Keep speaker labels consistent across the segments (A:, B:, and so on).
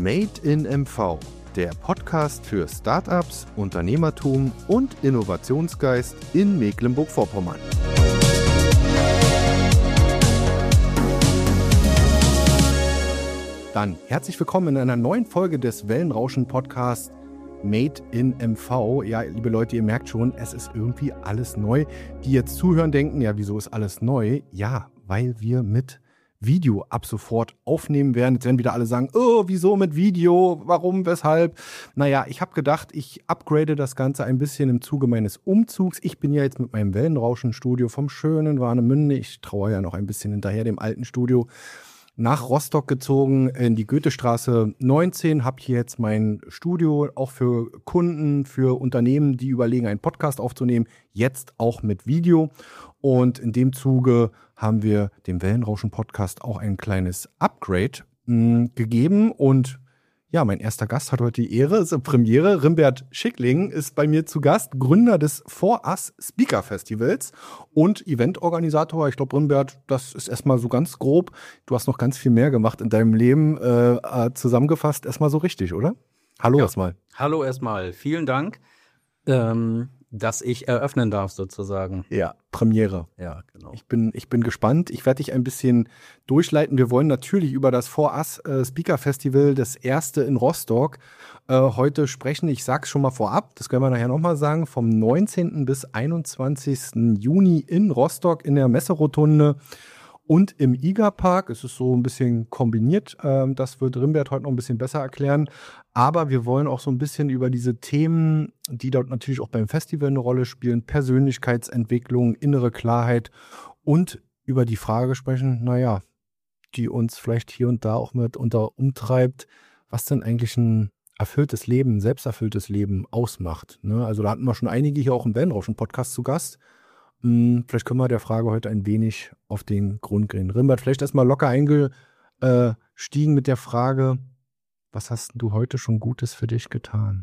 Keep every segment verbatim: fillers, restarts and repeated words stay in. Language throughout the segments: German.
A: Made in M V, der Podcast für Startups, Unternehmertum und Innovationsgeist in Mecklenburg-Vorpommern. Dann herzlich willkommen in einer neuen Folge des Wellenrauschen-Podcasts Made in M V. Ja, liebe Leute, ihr merkt schon, es ist irgendwie alles neu. Die jetzt zuhören, denken, ja, wieso ist alles neu? Ja, weil wir mit Video ab sofort aufnehmen werden. Jetzt werden wieder alle sagen, oh, wieso mit Video? Warum? Weshalb? Naja, ich habe gedacht, ich upgrade das Ganze ein bisschen im Zuge meines Umzugs. Ich bin ja jetzt mit meinem Wellenrauschen-Studio vom schönen Warnemünde, ich traue ja noch ein bisschen hinterher dem alten Studio, nach Rostock gezogen, in die Goethestraße neunzehn, habe hier jetzt mein Studio auch für Kunden, für Unternehmen, die überlegen, einen Podcast aufzunehmen, jetzt auch mit Video. Und in dem Zuge haben wir dem Wellenrauschen-Podcast auch ein kleines Upgrade mh, gegeben. Und ja, mein erster Gast hat heute die Ehre, ist eine Premiere. Rimbert Schickling ist bei mir zu Gast, Gründer des For Us Speaker Festivals und Eventorganisator. Ich glaube, Rimbert, das ist erstmal so ganz grob. Du hast noch ganz viel mehr gemacht in deinem Leben. Äh, zusammengefasst erstmal so richtig, oder? Hallo
B: ja.
A: erstmal.
B: Hallo erstmal. Vielen Dank, ähm, dass ich eröffnen darf sozusagen.
A: Ja, Premiere.
B: Ja, genau.
A: Ich bin, ich bin gespannt. Ich werde dich ein bisschen durchleiten. Wir wollen natürlich über das For Us äh, Speaker Festival, das erste in Rostock, äh, heute sprechen. Ich sag's schon mal vorab, das können wir nachher nochmal sagen, vom neunzehnten bis einundzwanzigsten Juni in Rostock in der Messerotunde und im I G A-Park. Es ist so ein bisschen kombiniert. Ähm, das wird Rimbert heute noch ein bisschen besser erklären. Aber wir wollen auch so ein bisschen über diese Themen, die dort natürlich auch beim Festival eine Rolle spielen, Persönlichkeitsentwicklung, innere Klarheit und über die Frage sprechen, naja, die uns vielleicht hier und da auch mit unter umtreibt, was denn eigentlich ein erfülltes Leben, ein selbsterfülltes Leben ausmacht. Ne? Also da hatten wir schon einige hier auch im Wellenrauschen-Podcast zu Gast. Hm, vielleicht können wir der Frage heute ein wenig auf den Grund gehen. Rimbert, vielleicht erstmal locker eingestiegen mit der Frage, was hast du heute schon Gutes für dich getan?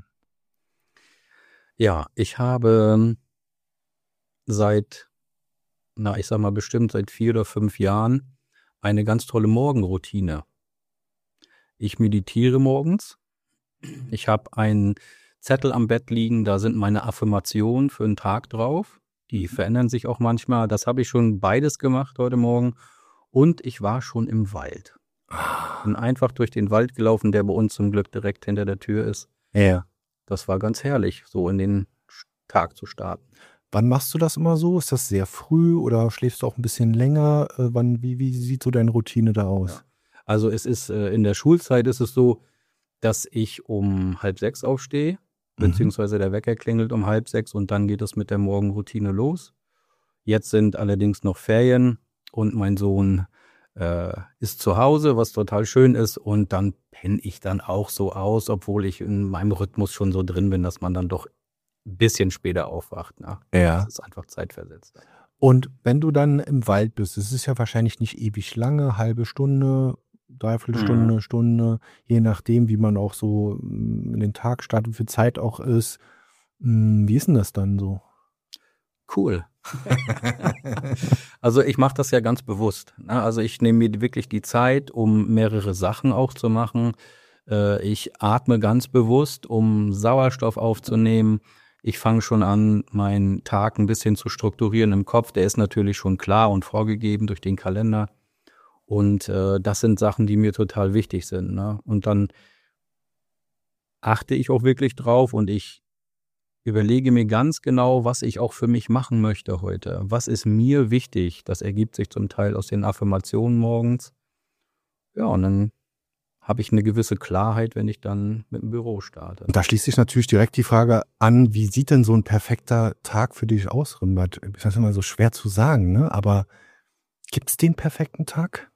B: Ja, ich habe seit, na, ich sag mal bestimmt seit vier oder fünf Jahren eine ganz tolle Morgenroutine. Ich meditiere morgens. Ich habe einen Zettel am Bett liegen, da sind meine Affirmationen für den Tag drauf. Die verändern sich auch manchmal. Das habe ich schon beides gemacht heute Morgen. Und ich war schon im Wald. Bin einfach durch den Wald gelaufen, der bei uns zum Glück direkt hinter der Tür ist.
A: Ja.
B: Das war ganz herrlich, so in den Tag zu starten.
A: Wann machst du das immer so? Ist das sehr früh oder schläfst du auch ein bisschen länger? Äh, wann, wie, wie sieht so deine Routine da aus?
B: Ja. Also es ist, äh, in der Schulzeit ist es so, dass ich um halb sechs aufstehe, mhm. beziehungsweise der Wecker klingelt um halb sechs und dann geht es mit der Morgenroutine los. Jetzt sind allerdings noch Ferien und mein Sohn äh, ist zu Hause, was total schön ist, und dann penne ich dann auch so aus, obwohl ich in meinem Rhythmus schon so drin bin, dass man dann doch ein bisschen später aufwacht. Ne?
A: Ja.
B: Das ist einfach zeitversetzt.
A: Und wenn du dann im Wald bist, es ist ja wahrscheinlich nicht ewig lange, halbe Stunde, dreiviertel Stunde, mhm. Stunde, je nachdem, wie man auch so in den Tag startet, wie viel Zeit auch ist. Wie ist denn das dann so?
B: Cool. Also ich mache das ja ganz bewusst. Ne? Also ich nehme mir wirklich die Zeit, um mehrere Sachen auch zu machen. Äh, ich atme ganz bewusst, um Sauerstoff aufzunehmen. Ich fange schon an, meinen Tag ein bisschen zu strukturieren im Kopf. Der ist natürlich schon klar und vorgegeben durch den Kalender. Und äh, das sind Sachen, die mir total wichtig sind. Ne? Und dann achte ich auch wirklich drauf und ich überlege mir ganz genau, was ich auch für mich machen möchte heute. Was ist mir wichtig? Das ergibt sich zum Teil aus den Affirmationen morgens. Ja, und dann habe ich eine gewisse Klarheit, wenn ich dann mit dem Büro starte.
A: Und da schließt sich natürlich direkt die Frage an, wie sieht denn so ein perfekter Tag für dich aus, Rimbert? Das ist immer so schwer zu sagen, ne? Aber gibt es den perfekten Tag?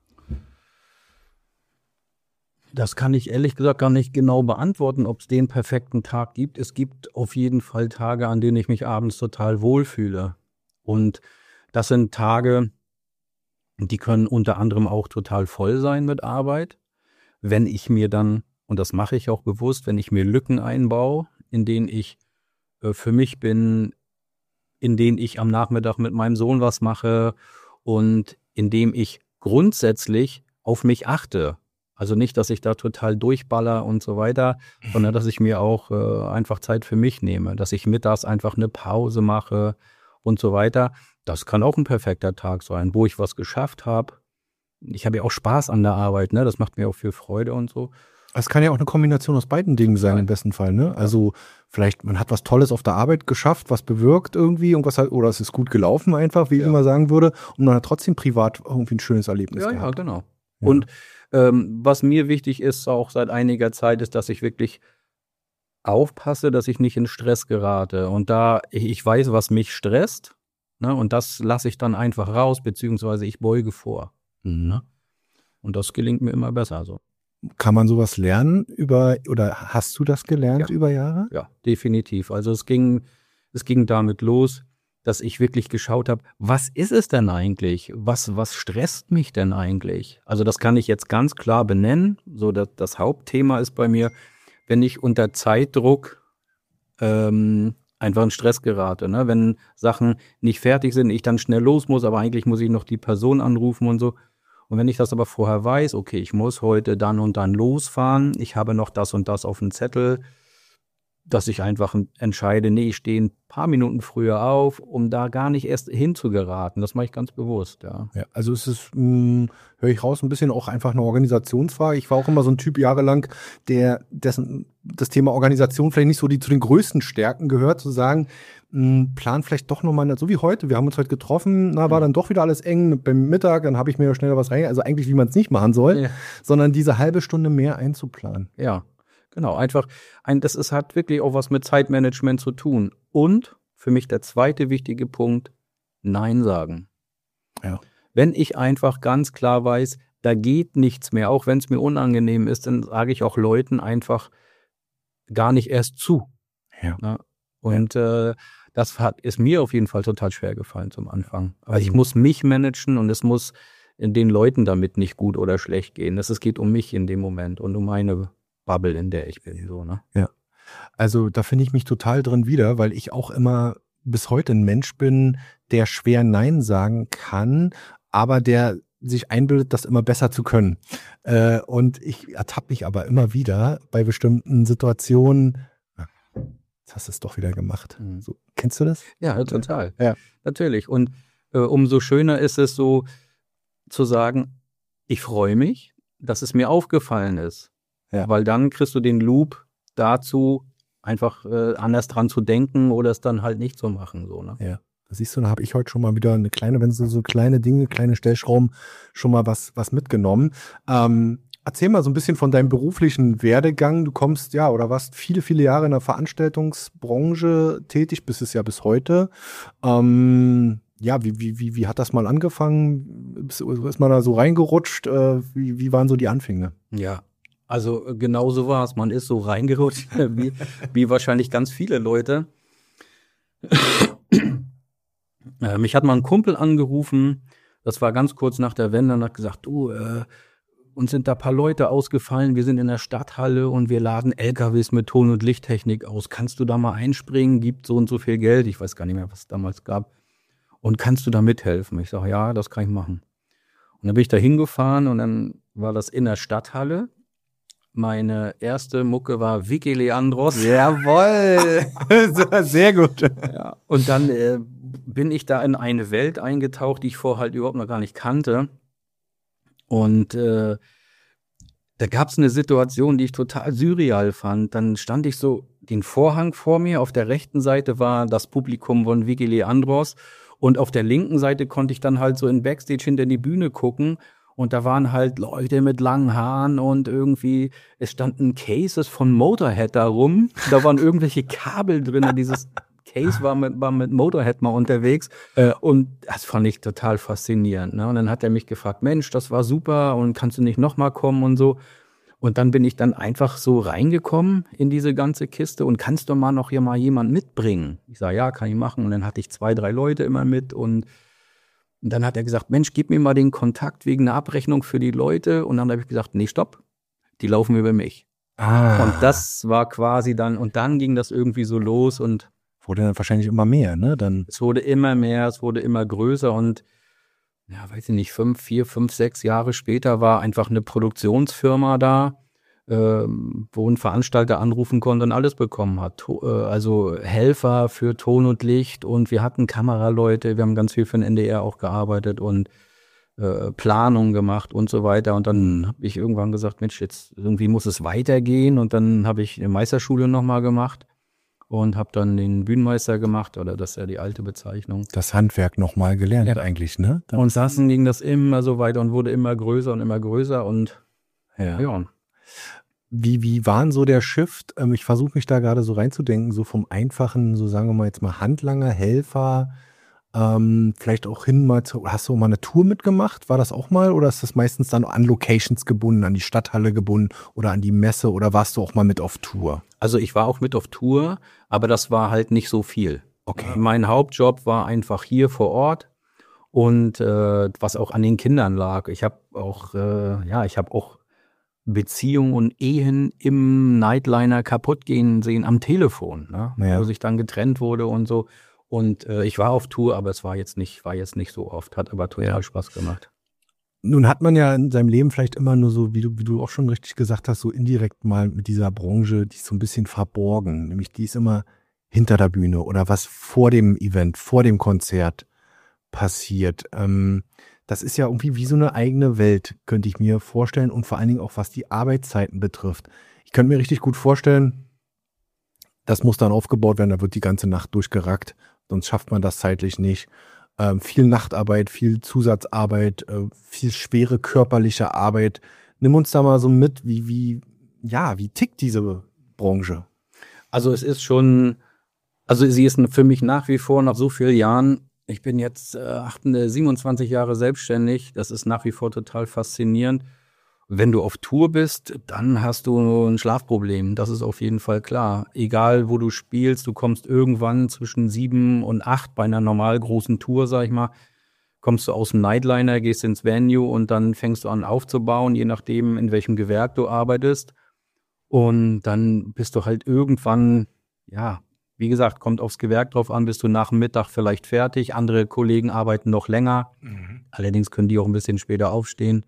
B: Das kann ich ehrlich gesagt gar nicht genau beantworten, ob es den perfekten Tag gibt. Es gibt auf jeden Fall Tage, an denen ich mich abends total wohlfühle. Und das sind Tage, die können unter anderem auch total voll sein mit Arbeit. Wenn ich mir dann, und das mache ich auch bewusst, wenn ich mir Lücken einbaue, in denen ich äh, für mich bin, in denen ich am Nachmittag mit meinem Sohn was mache und in dem ich grundsätzlich auf mich achte. Also nicht, dass ich da total durchballer und so weiter, sondern dass ich mir auch äh, einfach Zeit für mich nehme, dass ich mittags einfach eine Pause mache und so weiter. Das kann auch ein perfekter Tag sein, wo ich was geschafft habe. Ich habe ja auch Spaß an der Arbeit, ne? Das macht mir auch viel Freude und so.
A: Es kann ja auch eine Kombination aus beiden Dingen sein, ja. Im besten Fall, ne? Also vielleicht, man hat was Tolles auf der Arbeit geschafft, was bewirkt irgendwie, irgendwas halt, oder es ist gut gelaufen einfach, wie ja. ich immer sagen würde, und man hat trotzdem privat irgendwie ein schönes Erlebnis
B: ja,
A: gehabt.
B: Ja, genau. Ja. Und ähm, was mir wichtig ist, auch seit einiger Zeit, ist, dass ich wirklich aufpasse, dass ich nicht in Stress gerate. Und da ich weiß, was mich stresst, ne, und das lasse ich dann einfach raus, beziehungsweise ich beuge vor. Mhm. Ne? Und das gelingt mir immer besser so.
A: Kann man sowas lernen über, oder hast du das gelernt
B: ja.
A: über Jahre?
B: Ja, definitiv. Also es ging, es ging damit los, dass ich wirklich geschaut habe, was ist es denn eigentlich? Was, was stresst mich denn eigentlich? Also das kann ich jetzt ganz klar benennen. So, das, das Hauptthema ist bei mir, wenn ich unter Zeitdruck ähm, einfach in Stress gerate. Ne? Wenn Sachen nicht fertig sind, ich dann schnell los muss, aber eigentlich muss ich noch die Person anrufen und so. Und wenn ich das aber vorher weiß, okay, ich muss heute dann und dann losfahren, ich habe noch das und das auf dem Zettel, dass ich einfach entscheide, nee, ich stehe ein paar Minuten früher auf, um da gar nicht erst hinzugeraten. Das mache ich ganz bewusst, ja.
A: Ja, also es ist, mh, höre ich raus, ein bisschen auch einfach eine Organisationsfrage. Ich war auch immer so ein Typ jahrelang, der dessen das Thema Organisation vielleicht nicht so die zu den größten Stärken gehört, zu sagen, mh, plan vielleicht doch nochmal, so wie heute, wir haben uns heute getroffen, na, war dann doch wieder alles eng beim Mittag, dann habe ich mir ja schneller was rein, also eigentlich, wie man es nicht machen soll, ja. sondern diese halbe Stunde mehr einzuplanen.
B: Ja. Genau, einfach, ein, das ist, hat wirklich auch was mit Zeitmanagement zu tun. Und für mich der zweite wichtige Punkt, Nein sagen.
A: Ja.
B: Wenn ich einfach ganz klar weiß, da geht nichts mehr, auch wenn es mir unangenehm ist, dann sage ich auch Leuten einfach gar nicht erst zu.
A: Ja.
B: Ja? Und ja. Äh, das hat, ist mir auf jeden Fall total schwer gefallen zum Anfang. Weil
A: also,
B: ich muss mich managen und es muss den Leuten damit nicht gut oder schlecht gehen. Das, es geht um mich in dem Moment und um meine Bubble, in der ich bin, so, ne?
A: Ja. Also da finde ich mich total drin wieder, weil ich auch immer bis heute ein Mensch bin, der schwer Nein sagen kann, aber der sich einbildet, das immer besser zu können. Äh, und ich ertappe mich aber immer wieder bei bestimmten Situationen. Jetzt hast du es doch wieder gemacht.
B: Mhm.
A: So, kennst du das?
B: Ja, total.
A: Ja.
B: Natürlich. Und äh, umso schöner ist es so zu sagen, ich freue mich, dass es mir aufgefallen ist. Ja. Weil dann kriegst du den Loop dazu, einfach äh, anders dran zu denken oder es dann halt nicht zu machen. So, ne?
A: Ja, das siehst du, da habe ich heute schon mal wieder eine kleine, wenn so, so kleine Dinge, kleine Stellschrauben, schon mal was, was mitgenommen. Ähm, erzähl mal so ein bisschen von deinem beruflichen Werdegang. Du kommst ja oder warst viele, viele Jahre in der Veranstaltungsbranche tätig, bist es ja bis heute. Ähm, ja, wie, wie, wie, wie hat das mal angefangen? Ist man da so reingerutscht? Äh, wie, wie waren so die Anfänge?
B: Ja. Also genau so war es. Man ist so reingerutscht, wie, wie wahrscheinlich ganz viele Leute. äh, mich hat mal ein Kumpel angerufen, das war ganz kurz nach der Wende, und hat gesagt, du, äh, uns sind da ein paar Leute ausgefallen, wir sind in der Stadthalle und wir laden L K Ws mit Ton- und Lichttechnik aus. Kannst du da mal einspringen? Gibt so und so viel Geld. Ich weiß gar nicht mehr, was es damals gab. Und kannst du da mithelfen? Ich sage, ja, das kann ich machen. Und dann bin ich da hingefahren und dann war das in der Stadthalle. Meine erste Mucke war Vicky Leandros.
A: Jawohl! Sehr gut.
B: Ja. Und dann äh, bin ich da in eine Welt eingetaucht, die ich vorher halt überhaupt noch gar nicht kannte. Und äh, da gab es eine Situation, die ich total surreal fand. Dann stand ich so, den Vorhang vor mir. Auf der rechten Seite war das Publikum von Vicky Leandros. Und auf der linken Seite konnte ich dann halt so in Backstage hinter die Bühne gucken. Und da waren halt Leute mit langen Haaren und irgendwie, es standen Cases von Motorhead da rum. Da waren irgendwelche Kabel drin. Dieses Case war mit, war mit Motorhead mal unterwegs. Äh, und das fand ich total faszinierend. Ne? Und dann hat er mich gefragt, Mensch, das war super und kannst du nicht nochmal kommen und so. Und dann bin ich dann einfach so reingekommen in diese ganze Kiste und kannst du mal noch hier mal jemand mitbringen? Ich sage, ja, kann ich machen. Und dann hatte ich zwei, drei Leute immer mit und Und dann hat er gesagt, Mensch, gib mir mal den Kontakt wegen einer Abrechnung für die Leute. Und dann habe ich gesagt, nee, stopp, die laufen über mich.
A: Ah.
B: Und das war quasi dann, und dann ging das irgendwie so los und
A: wurde dann wahrscheinlich immer mehr, ne? Dann
B: es wurde immer mehr, es wurde immer größer und ja, weiß ich nicht, fünf, vier, fünf, sechs Jahre später war einfach eine Produktionsfirma da, ähm, wo ein Veranstalter anrufen konnte und alles bekommen hat. To- äh, also Helfer für Ton und Licht und wir hatten Kameraleute, wir haben ganz viel für den N D R auch gearbeitet und äh, Planung gemacht und so weiter. Und dann habe ich irgendwann gesagt, Mensch, jetzt irgendwie muss es weitergehen. Und dann habe ich eine Meisterschule nochmal gemacht und habe dann den Bühnenmeister gemacht, oder das ist ja die alte Bezeichnung.
A: Das Handwerk nochmal gelernt
B: Ja.
A: eigentlich, ne? Da-
B: Und saßen ging das immer so weiter und wurde immer größer und immer größer und
A: ja.
B: ja.
A: Wie, wie war denn so der Shift? Ähm, ich versuche mich da gerade so reinzudenken, so vom einfachen, so sagen wir mal jetzt mal Handlanger, Helfer, ähm, vielleicht auch hin mal zu, hast du mal eine Tour mitgemacht? War das auch mal oder ist das meistens dann an Locations gebunden, an die Stadthalle gebunden oder an die Messe oder warst du auch mal mit auf Tour?
B: Also ich war auch mit auf Tour, aber das war halt nicht so viel.
A: Okay.
B: Mein Hauptjob war einfach hier vor Ort und äh, was auch an den Kindern lag. Ich habe auch, äh, ja, ich habe auch Beziehungen und Ehen im Nightliner kaputt gehen sehen am Telefon, ne?
A: Ja.
B: Wo sich dann getrennt wurde und so. Und äh, ich war auf Tour, aber es war jetzt nicht, war jetzt nicht so oft, hat aber total
A: Ja.
B: Spaß gemacht.
A: Nun hat man ja in seinem Leben vielleicht immer nur so, wie du, wie du auch schon richtig gesagt hast, so indirekt mal mit dieser Branche, die ist so ein bisschen verborgen. Nämlich die ist immer hinter der Bühne oder was vor dem Event, vor dem Konzert passiert. Ähm, das ist ja irgendwie wie so eine eigene Welt, könnte ich mir vorstellen. Und vor allen Dingen auch, was die Arbeitszeiten betrifft. Ich könnte mir richtig gut vorstellen, das muss dann aufgebaut werden, da wird die ganze Nacht durchgerackt, sonst schafft man das zeitlich nicht. Ähm, viel Nachtarbeit, viel Zusatzarbeit, äh, viel schwere körperliche Arbeit. Nimm uns da mal so mit, wie, wie, ja, wie tickt diese Branche?
B: Also es ist schon, also sie ist für mich nach wie vor nach so vielen Jahren, ich bin jetzt äh, siebenundzwanzig Jahre selbstständig, das ist nach wie vor total faszinierend. Wenn du auf Tour bist, dann hast du ein Schlafproblem, das ist auf jeden Fall klar. Egal, wo du spielst, du kommst irgendwann zwischen sieben und acht bei einer normal großen Tour, sag ich mal, kommst du aus dem Nightliner, gehst ins Venue und dann fängst du an aufzubauen, je nachdem, in welchem Gewerk du arbeitest. Und dann bist du halt irgendwann, ja, wie gesagt, kommt aufs Gewerk drauf an, bist du nach dem Mittag vielleicht fertig. Andere Kollegen arbeiten noch länger. Mhm. Allerdings können die auch ein bisschen später aufstehen.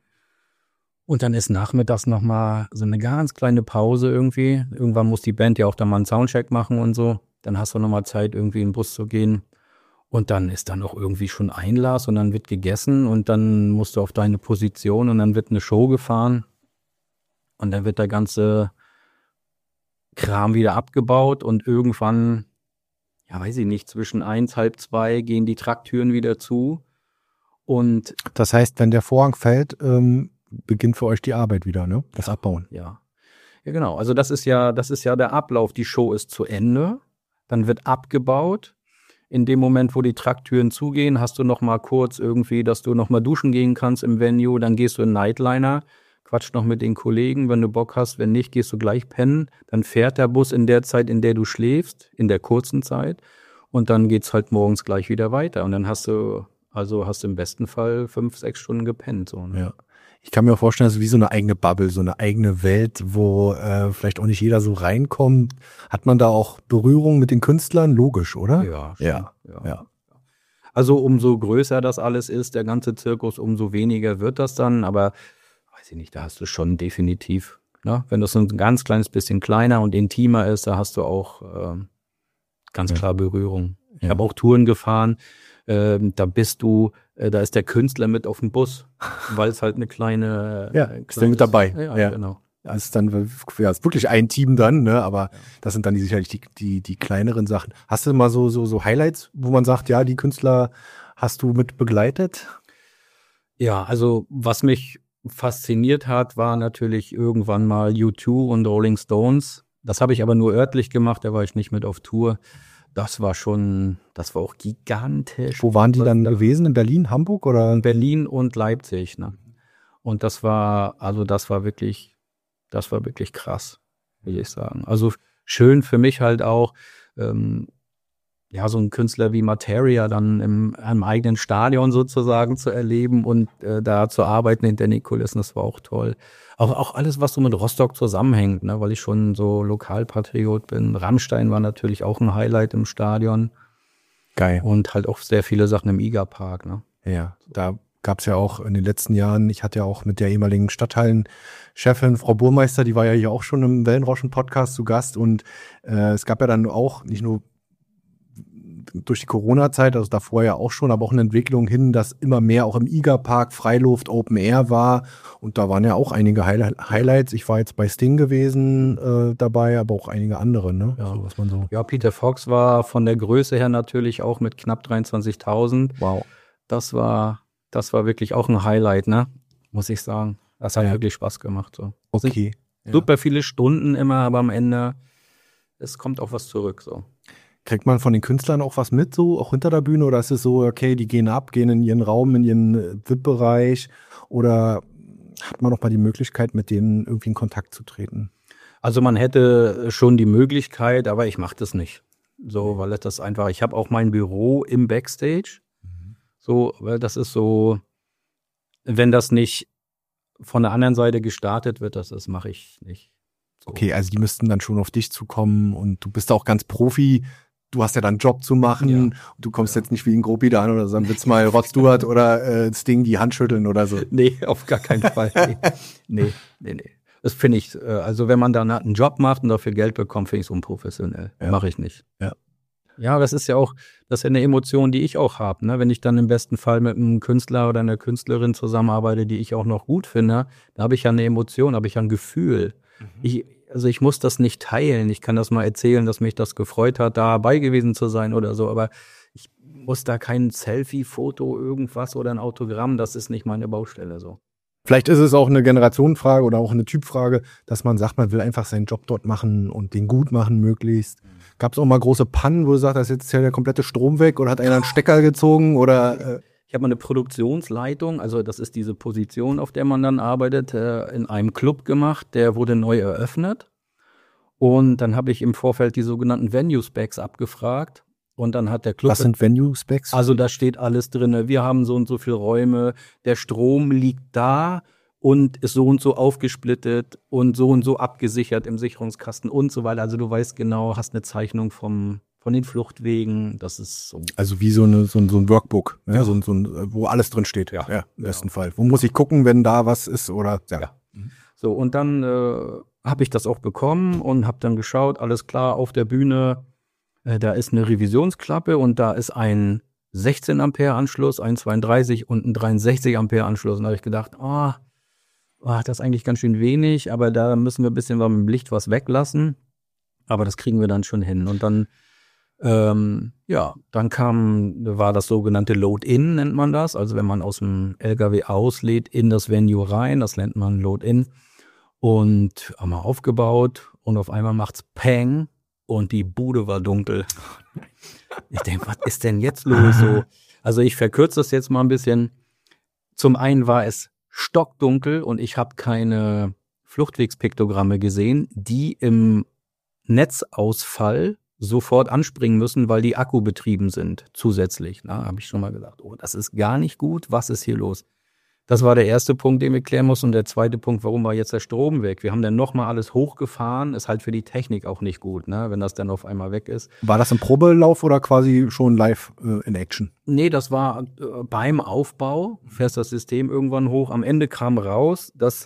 B: Und dann ist nachmittags nochmal so eine ganz kleine Pause irgendwie. Irgendwann muss die Band ja auch dann mal einen Soundcheck machen und so. Dann hast du nochmal Zeit, irgendwie in den Bus zu gehen. Und dann ist dann auch irgendwie schon Einlass und dann wird gegessen und dann musst du auf deine Position und dann wird eine Show gefahren. Und dann wird der ganze Kram wieder abgebaut und irgendwann, ja weiß ich nicht, zwischen eins, halb zwei gehen die Trakttüren wieder zu. Und
A: das heißt, wenn der Vorhang fällt, ähm, beginnt für euch die Arbeit wieder, ne? Das Abbauen.
B: Ja. Ja, genau. Also das ist ja, das ist ja der Ablauf. Die Show ist zu Ende, dann wird abgebaut. In dem Moment, wo die Trakttüren zugehen, hast du noch mal kurz irgendwie, dass du noch mal duschen gehen kannst im Venue. Dann gehst du in den Nightliner, quatsch noch mit den Kollegen, wenn du Bock hast. Wenn nicht, gehst du gleich pennen. Dann fährt der Bus in der Zeit, in der du schläfst, in der kurzen Zeit. Und dann geht's halt morgens gleich wieder weiter. Und dann hast du, also hast du im besten Fall fünf, sechs Stunden gepennt. So, ne?
A: Ja. Ich kann mir auch vorstellen, das ist wie so eine eigene Bubble, so eine eigene Welt, wo äh, vielleicht auch nicht jeder so reinkommt. Hat man da auch Berührung mit den Künstlern? Logisch, oder?
B: Ja, schon,
A: Ja,
B: ja.
A: ja.
B: Also umso größer das alles ist, der ganze Zirkus, umso weniger wird das dann. Aber weiß ich nicht, da hast du schon definitiv, ne? Wenn das so ein ganz kleines bisschen kleiner und intimer ist, da hast du auch ähm, ganz
A: Ja.
B: klar Berührung. Ich
A: Ja.
B: habe auch Touren gefahren, ähm, da bist du, äh, da ist der Künstler mit auf dem Bus, weil es halt eine kleine...
A: Ja,
B: äh,
A: ist der mit dabei.
B: Ja,
A: Ja.
B: genau.
A: Das ist dann, ja, ist wirklich ein Team dann, ne? Aber das sind dann die, sicherlich die, die, die kleineren Sachen. Hast du mal so, so, so Highlights, wo man sagt, ja, die Künstler hast du mit begleitet?
B: Ja, also was mich fasziniert hat, war natürlich irgendwann mal U zwei und Rolling Stones. Das habe ich aber nur örtlich gemacht, da war ich nicht mit auf Tour. Das war schon, das war auch gigantisch.
A: Wo waren die dann gewesen? In Berlin, Hamburg oder?
B: Berlin und Leipzig, ne? Und das war, also das war wirklich, das war wirklich krass, will ich sagen. Also schön für mich halt auch, ähm, ja, so einen Künstler wie Materia dann im, im eigenen Stadion sozusagen zu erleben und äh, da zu arbeiten hinter den Kulissen, das war auch toll. Auch, auch alles, was so mit Rostock zusammenhängt, ne, weil ich schon so Lokalpatriot bin. Rammstein war natürlich auch ein Highlight im Stadion.
A: Geil.
B: Und halt auch sehr viele Sachen im I G A-Park, ne?
A: Ja, da gab es ja auch in den letzten Jahren, ich hatte ja auch mit der ehemaligen Stadthallenchefin, Frau Burmeister, die war ja hier auch schon im Wellenrauschen-Podcast zu Gast und äh, es gab ja dann auch nicht nur durch die Corona-Zeit, also davor ja auch schon, aber auch eine Entwicklung hin, dass immer mehr auch im I G A-Park Freiluft, Open Air war und da waren ja auch einige Highlight- Highlights. Ich war jetzt bei Sting gewesen äh, dabei, aber auch einige andere, ne?
B: Ja.
A: So, was man so.
B: Ja, Peter Fox war von der Größe her natürlich auch mit knapp dreiundzwanzigtausend.
A: Wow.
B: Das war, das war wirklich auch ein Highlight, ne? Muss ich sagen. Das hat
A: Ja.
B: wirklich Spaß gemacht. So.
A: Okay.
B: Super viele Stunden immer, aber am Ende, es kommt auch was zurück. So.
A: Kriegt man von den Künstlern auch was mit, so auch hinter der Bühne? Oder ist es so, okay, die gehen ab, gehen in ihren Raum, in ihren V I P-Bereich? Oder hat man noch mal die Möglichkeit, mit denen irgendwie in Kontakt zu treten?
B: Also man hätte schon die Möglichkeit, aber ich mache das nicht. So, weil das einfach, ich habe auch mein Büro im Backstage. Mhm. So, weil das ist so, wenn das nicht von der anderen Seite gestartet wird, das, das mache ich nicht. So.
A: Okay, also die müssten dann schon auf dich zukommen und du bist da auch ganz Profi. Du hast ja dann einen Job zu machen.
B: Ja.
A: Und du kommst ja. jetzt nicht wie ein Gropi da an oder so, dann willst du mal Rod Stewart oder äh, Sting die Hand schütteln oder so.
B: Nee, auf gar keinen Fall. Nee, nee, nee. nee. Das finde ich, äh, also wenn man dann einen Job macht und dafür Geld bekommt, finde ich es unprofessionell.
A: Ja.
B: Mache ich nicht.
A: Ja.
B: Ja, das ist ja auch, das ist ja eine Emotion, die ich auch habe. Ne? Wenn ich dann im besten Fall mit einem Künstler oder einer Künstlerin zusammenarbeite, die ich auch noch gut finde, da habe ich ja eine Emotion, habe ich ja ein Gefühl. Mhm. Ich, also ich muss das nicht teilen. Ich kann das mal erzählen, dass mich das gefreut hat, dabei gewesen zu sein oder so. Aber ich muss da kein Selfie-Foto, irgendwas oder ein Autogramm. Das ist nicht meine Baustelle so.
A: Vielleicht ist es auch eine Generationenfrage oder auch eine Typfrage, dass man sagt, man will einfach seinen Job dort machen und den gut machen möglichst. Gab es auch mal große Pannen, wo du sagst, da ist jetzt ja der komplette Strom weg oder hat einer einen Stecker gezogen oder äh
B: Ich habe mal eine Produktionsleitung, also das ist diese Position, auf der man dann arbeitet, äh, in einem Club gemacht, der wurde neu eröffnet. Und dann habe ich im Vorfeld die sogenannten Venue-Specs abgefragt. Und dann hat der Club.
A: Was sind Venue-Specs?
B: Also da steht alles drin. Wir haben so und so viele Räume, der Strom liegt da und ist so und so aufgesplittet und so und so abgesichert im Sicherungskasten und so weiter. Also du weißt genau, hast eine Zeichnung vom von den Fluchtwegen, das ist so.
A: Also wie so, eine, so, ein, so ein Workbook, ja, ja. So, ein, so ein, wo alles drin steht, ja, ja im besten ja. Fall. Wo muss ich gucken, wenn da was ist oder, ja. ja.
B: So, und dann äh, habe ich das auch bekommen und habe dann geschaut, alles klar, auf der Bühne, äh, da ist eine Revisionsklappe und da ist ein sechzehn Ampere Anschluss, ein zweiunddreißig und ein dreiundsechzig Ampere Anschluss. Und da habe ich gedacht, oh, oh, das ist eigentlich ganz schön wenig, aber da müssen wir ein bisschen mit dem Licht was weglassen. Aber das kriegen wir dann schon hin. Und dann Ähm, ja, dann kam, war das sogenannte Load-In, nennt man das. Also wenn man aus dem L K W auslädt, in das Venue rein, das nennt man Load-In. Und haben wir aufgebaut und auf einmal macht's Peng und die Bude war dunkel. Ich denke, was ist denn jetzt los? So, also ich verkürze das jetzt mal ein bisschen. Zum einen war es stockdunkel und ich habe keine Fluchtwegspiktogramme gesehen, die im Netzausfall sofort anspringen müssen, weil die akkubetrieben sind zusätzlich. Da habe ich schon mal gesagt, oh, das ist gar nicht gut, was ist hier los? Das war der erste Punkt, den wir klären mussten. Und der zweite Punkt, warum war jetzt der Strom weg? Wir haben dann nochmal alles hochgefahren, ist halt für die Technik auch nicht gut, ne, wenn das dann auf einmal weg ist.
A: War das im Probelauf oder quasi schon live äh, in Action?
B: Nee, das war äh, beim Aufbau, fährst das System irgendwann hoch. Am Ende kam raus, dass,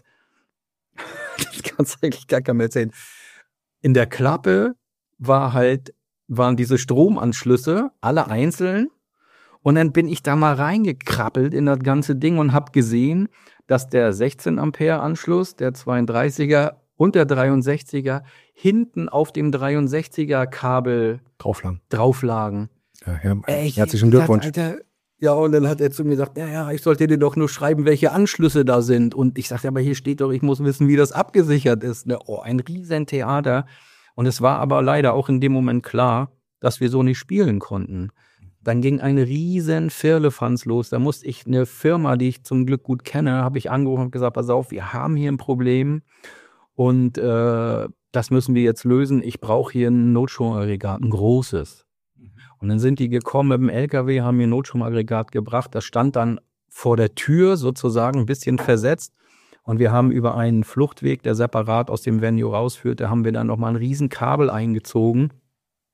B: das kannst du eigentlich gar keinem erzählen, in der Klappe war halt, waren diese Stromanschlüsse, alle einzeln. Und dann bin ich da mal reingekrabbelt in das ganze Ding und habe gesehen, dass der sechzehn Ampere Anschluss, der zweiunddreißiger und der dreiundsechziger hinten auf dem dreiundsechziger Kabel
A: drauflagen.
B: drauflagen.
A: Ja, ja,
B: Ey,
A: herzlichen Glückwunsch.
B: Alter, ja, und dann hat er zu mir gesagt, ja, ja, ich sollte dir doch nur schreiben, welche Anschlüsse da sind. Und ich sagte, aber hier steht doch, ich muss wissen, wie das abgesichert ist. Oh, ein Riesentheater. Und es war aber leider auch in dem Moment klar, dass wir so nicht spielen konnten. Dann ging ein riesen Firlefanz los. Da musste ich eine Firma, die ich zum Glück gut kenne, habe ich angerufen und gesagt, pass auf, wir haben hier ein Problem und äh, das müssen wir jetzt lösen. Ich brauche hier ein Notstromaggregat, ein großes. Und dann sind die gekommen mit dem L K W, haben mir ein Notstromaggregat gebracht. Das stand dann vor der Tür sozusagen ein bisschen versetzt. Und wir haben über einen Fluchtweg, der separat aus dem Venue rausführte, haben wir dann nochmal ein riesen Kabel eingezogen,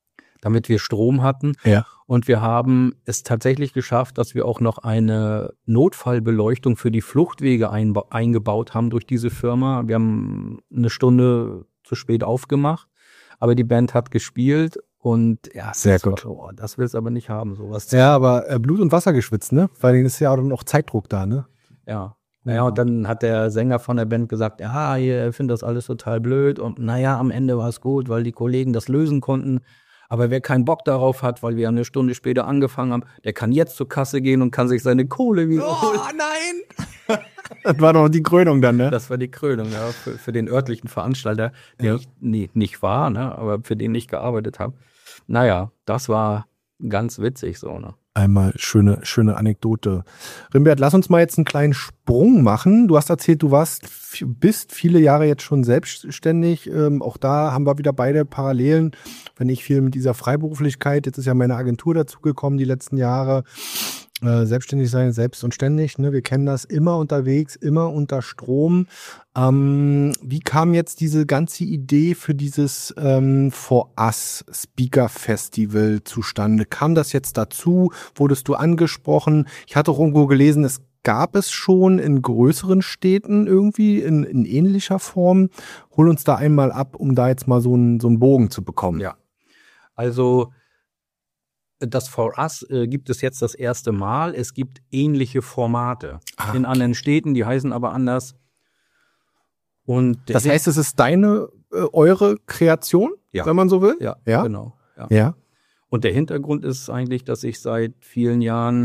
B: damit wir Strom hatten.
A: Ja.
B: Und wir haben es tatsächlich geschafft, dass wir auch noch eine Notfallbeleuchtung für die Fluchtwege einba- eingebaut haben durch diese Firma. Wir haben eine Stunde zu spät aufgemacht, aber die Band hat gespielt und ja,
A: Sehr
B: das
A: gut.
B: War, oh, das willst du aber nicht haben, sowas.
A: Ja, aber äh, Blut und Wasser geschwitzt, ne? Weil dann ist ja auch noch Zeitdruck da, ne?
B: Ja. Naja, und dann hat der Sänger von der Band gesagt, ja, ihr findet das alles total blöd und naja, am Ende war es gut, weil die Kollegen das lösen konnten. Aber wer keinen Bock darauf hat, weil wir eine Stunde später angefangen haben, der kann jetzt zur Kasse gehen und kann sich seine Kohle wiederholen.
A: Oh nein! Das war doch die Krönung dann, ne?
B: Das war die Krönung, ja, für, für den örtlichen Veranstalter, der ja. ich nee, nicht war, ne, aber für den ich gearbeitet habe. Naja, das war ganz witzig so, ne?
A: Einmal schöne, schöne Anekdote. Rimbert, lass uns mal jetzt einen kleinen Sprung machen. Du hast erzählt, du warst, bist viele Jahre jetzt schon selbstständig. Ähm, auch da haben wir wieder beide Parallelen. Wenn ich viel mit dieser Freiberuflichkeit, jetzt ist ja meine Agentur dazugekommen die letzten Jahre. Äh, selbstständig sein, selbst und ständig. Ne? Wir kennen das, immer unterwegs, immer unter Strom. Ähm, wie kam jetzt diese ganze Idee für dieses ähm, For Us Speaker Festival zustande? Kam das jetzt dazu? Wurdest du angesprochen? Ich hatte auch irgendwo gelesen, es gab es schon in größeren Städten irgendwie in, in ähnlicher Form. Hol uns da einmal ab, um da jetzt mal so einen, so einen Bogen zu bekommen.
B: Ja, also das For Us äh, gibt es jetzt das erste Mal. Es gibt ähnliche Formate ah, in anderen Städten, die heißen aber anders. Und
A: das heißt, es ist deine, äh, eure Kreation,
B: ja.
A: wenn man so will?
B: Ja,
A: ja?
B: genau. Ja.
A: ja.
B: Und der Hintergrund ist eigentlich, dass ich seit vielen Jahren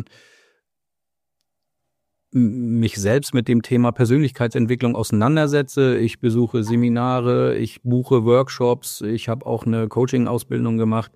B: mich selbst mit dem Thema Persönlichkeitsentwicklung auseinandersetze. Ich besuche Seminare, ich buche Workshops, ich habe auch eine Coaching-Ausbildung gemacht.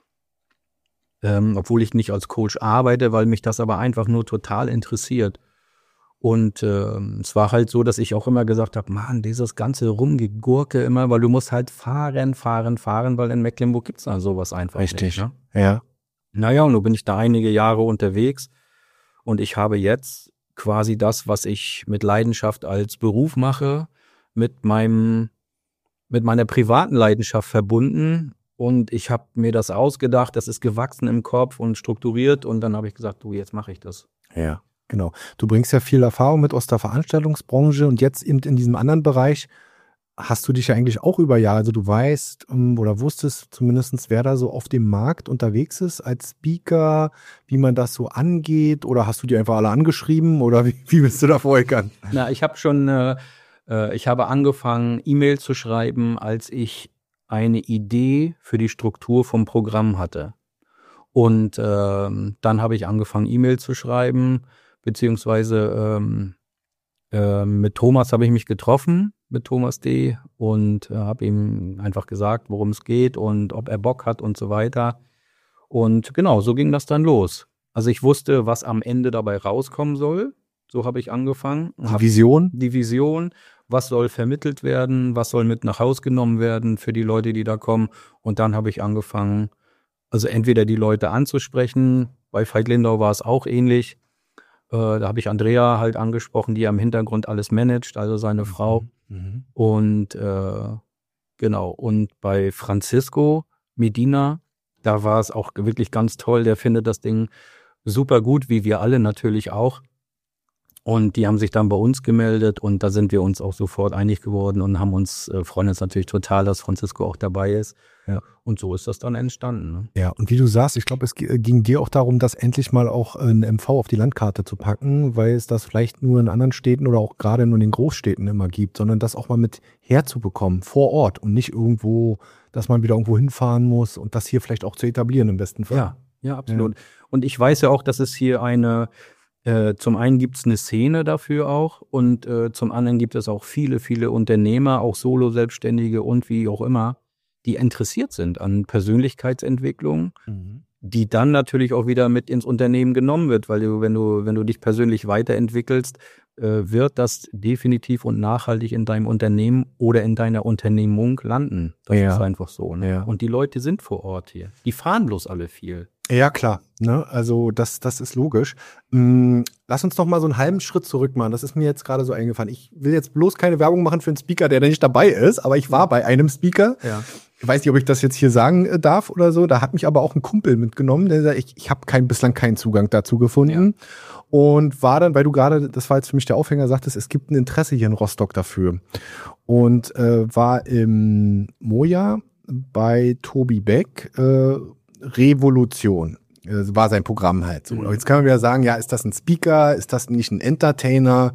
B: Ähm, obwohl ich nicht als Coach arbeite, weil mich das aber einfach nur total interessiert. Und ähm, es war halt so, dass ich auch immer gesagt habe, Mann, dieses ganze Rumgegurke immer, weil du musst halt fahren, fahren, fahren, weil in Mecklenburg gibt's da sowas einfach
A: Richtig.
B: nicht. Ne?
A: Ja.
B: Naja, und nun bin ich da einige Jahre unterwegs und ich habe jetzt quasi das, was ich mit Leidenschaft als Beruf mache, mit meinem, mit meiner privaten Leidenschaft verbunden. Und ich habe mir das ausgedacht, das ist gewachsen im Kopf und strukturiert und dann habe ich gesagt, du, jetzt mache ich das.
A: Ja, genau. Du bringst ja viel Erfahrung mit aus der Veranstaltungsbranche und jetzt eben in diesem anderen Bereich hast du dich ja eigentlich auch über Jahre, also du weißt oder wusstest zumindest, wer da so auf dem Markt unterwegs ist als Speaker, wie man das so angeht, oder hast du die einfach alle angeschrieben oder wie, wie bist du da vorgegangen?
B: Na, ich habe schon, äh, ich habe angefangen, E-Mail zu schreiben, als ich eine Idee für die Struktur vom Programm hatte. Und ähm, dann habe ich angefangen, E-Mail zu schreiben, beziehungsweise ähm, äh, mit Thomas habe ich mich getroffen, mit Thomas D. und äh, habe ihm einfach gesagt, worum es geht und ob er Bock hat und so weiter. Und genau, so ging das dann los. Also ich wusste, was am Ende dabei rauskommen soll. So habe ich angefangen.
A: Die Vision?
B: Die Vision. Was soll vermittelt werden, was soll mit nach Haus genommen werden für die Leute, die da kommen. Und dann habe ich angefangen, also entweder die Leute anzusprechen, bei Veit Lindau war es auch ähnlich. Äh, da habe ich Andrea halt angesprochen, die am Hintergrund alles managt, also seine mhm. Frau. Mhm. Und äh, genau, und bei Francisco Medina, da war es auch wirklich ganz toll. Der findet das Ding super gut, wie wir alle natürlich auch. Und die haben sich dann bei uns gemeldet und da sind wir uns auch sofort einig geworden und haben uns, äh, freuen uns natürlich total, dass Francisco auch dabei ist. Ja. Und so ist das dann entstanden. Ne?
A: Ja, und wie du sagst, ich glaube, es ging dir auch darum, das endlich mal auch ein M V auf die Landkarte zu packen, weil es das vielleicht nur in anderen Städten oder auch gerade nur in den Großstädten immer gibt, sondern das auch mal mit herzubekommen, vor Ort und nicht irgendwo, dass man wieder irgendwo hinfahren muss und das hier vielleicht auch zu etablieren im besten Fall.
B: Ja, ja, absolut. Ja. Und ich weiß ja auch, dass es hier eine Äh, zum einen gibt es eine Szene dafür auch und äh, zum anderen gibt es auch viele, viele Unternehmer, auch Solo-Selbstständige und wie auch immer, die interessiert sind an Persönlichkeitsentwicklung, mhm. die dann natürlich auch wieder mit ins Unternehmen genommen wird, weil du, wenn du, wenn du dich persönlich weiterentwickelst, äh, wird das definitiv und nachhaltig in deinem Unternehmen oder in deiner Unternehmung landen. Das ja. ist einfach so. Ne? Ja. Und die Leute sind vor Ort hier. Die fahren bloß alle viel.
A: Ja, klar. Ne? Also das, das ist logisch. Hm, lass uns noch mal so einen halben Schritt zurück machen. Das ist mir jetzt gerade so eingefallen. Ich will jetzt bloß keine Werbung machen für einen Speaker, der da nicht dabei ist, aber ich war bei einem Speaker.
B: Ja.
A: Ich weiß nicht, ob ich das jetzt hier sagen äh, darf oder so. Da hat mich aber auch ein Kumpel mitgenommen, der sagt, ich, ich habe kein, bislang keinen Zugang dazu gefunden. Ja. Und war dann, weil du gerade, das war jetzt für mich der Aufhänger, sagtest, es gibt ein Interesse hier in Rostock dafür. Und äh, war im Moja bei Tobi Beck, äh, Revolution. Das war sein Programm halt so. Mhm. Jetzt kann man wieder sagen, ja, ist das ein Speaker? Ist das nicht ein Entertainer?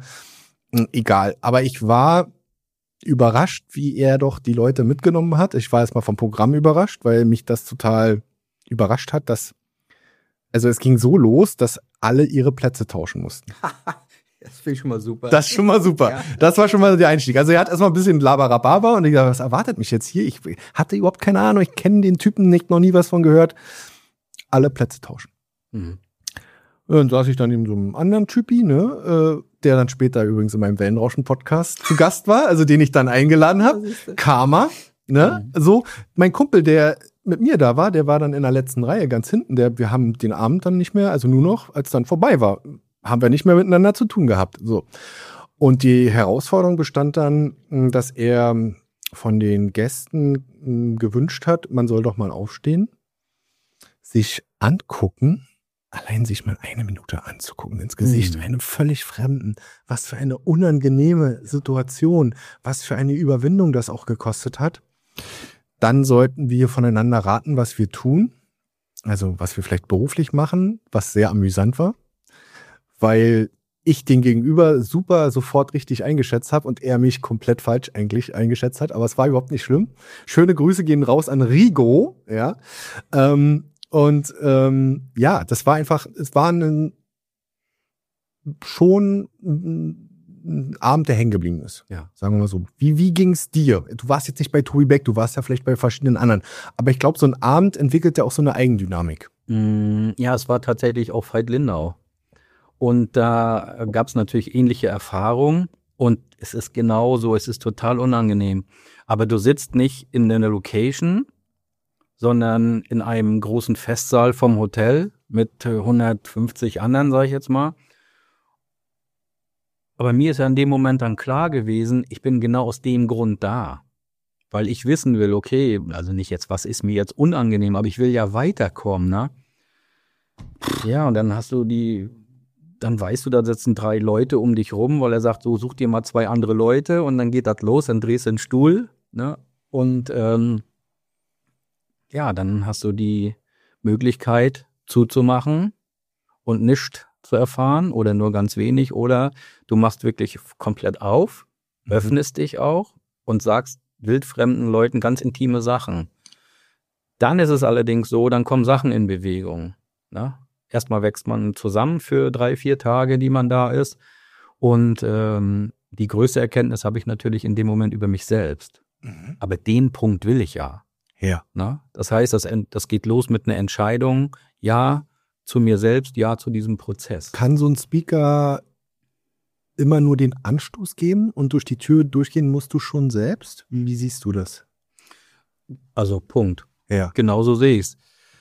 A: Egal. Aber ich war überrascht, wie er doch die Leute mitgenommen hat. Ich war erst mal vom Programm überrascht, weil mich das total überrascht hat, dass, also es ging so los, dass alle ihre Plätze tauschen mussten.
B: Das finde ich schon mal super.
A: Das ist schon mal super. Ja. Das war schon mal der Einstieg. Also er hat erstmal ein bisschen Labarababa und ich dachte, was erwartet mich jetzt hier? Ich hatte überhaupt keine Ahnung, ich kenne den Typen nicht, noch nie was von gehört. Alle Plätze tauschen. Mhm. Dann saß ich dann neben so einem anderen Typi, ne, der dann später übrigens in meinem Wellenrauschen-Podcast zu Gast war, also den ich dann eingeladen habe. Karma, ne, mhm. So. Mein Kumpel, der mit mir da war, der war dann in der letzten Reihe ganz hinten. Der, wir haben den Abend dann nicht mehr, also nur noch, als dann vorbei war, haben wir nicht mehr miteinander zu tun gehabt. So. Und die Herausforderung bestand dann, dass er von den Gästen gewünscht hat, man soll doch mal aufstehen, sich angucken, allein sich mal eine Minute anzugucken ins Gesicht, mhm. einem völlig Fremden, was für eine unangenehme Situation, was für eine Überwindung das auch gekostet hat. Dann sollten wir voneinander raten, was wir tun, also was wir vielleicht beruflich machen, was sehr amüsant war, weil ich den Gegenüber super sofort richtig eingeschätzt habe und er mich komplett falsch eigentlich eingeschätzt hat, aber es war überhaupt nicht schlimm. Schöne Grüße gehen raus an Rigo, ja, ähm, Und ähm, ja, das war einfach, es war ein, schon ein Abend, der hängen geblieben ist. Ja. Sagen wir mal so. Wie, wie ging's dir? Du warst jetzt nicht bei Tobi Beck, du warst ja vielleicht bei verschiedenen anderen. Aber ich glaube, so ein Abend entwickelt ja auch so eine Eigendynamik.
B: Mm, ja, es war tatsächlich auf Veit Lindau. Und da gab es natürlich ähnliche Erfahrungen. Und es ist genauso, es ist total unangenehm. Aber du sitzt nicht in einer Location, sondern in einem großen Festsaal vom Hotel mit hundertfünfzig anderen, sage ich jetzt mal. Aber mir ist ja in dem Moment dann klar gewesen, ich bin genau aus dem Grund da. Weil ich wissen will, okay, also nicht jetzt, was ist mir jetzt unangenehm, aber ich will ja weiterkommen, ne? Ja, und dann hast du die, dann weißt du, da sitzen drei Leute um dich rum, weil er sagt, so, such dir mal zwei andere Leute und dann geht das los, dann drehst du den Stuhl, ne? Und ähm, ja, dann hast du die Möglichkeit zuzumachen und nichts zu erfahren oder nur ganz wenig, oder du machst wirklich komplett auf, mhm. öffnest dich auch und sagst wildfremden Leuten ganz intime Sachen. Dann ist es allerdings so, dann kommen Sachen in Bewegung. Ne? Erstmal wächst man zusammen für drei, vier Tage, die man da ist, und ähm, die größte Erkenntnis habe ich natürlich in dem Moment über mich selbst. Mhm. Aber den Punkt will ich ja.
A: Ja.
B: Na? Das heißt, das, das geht los mit einer Entscheidung, ja zu mir selbst, ja zu diesem Prozess.
A: Kann so ein Speaker immer nur den Anstoß geben und durch die Tür durchgehen musst du schon selbst? Wie siehst du das?
B: Also Punkt.
A: Ja.
B: Genauso sehe ich es.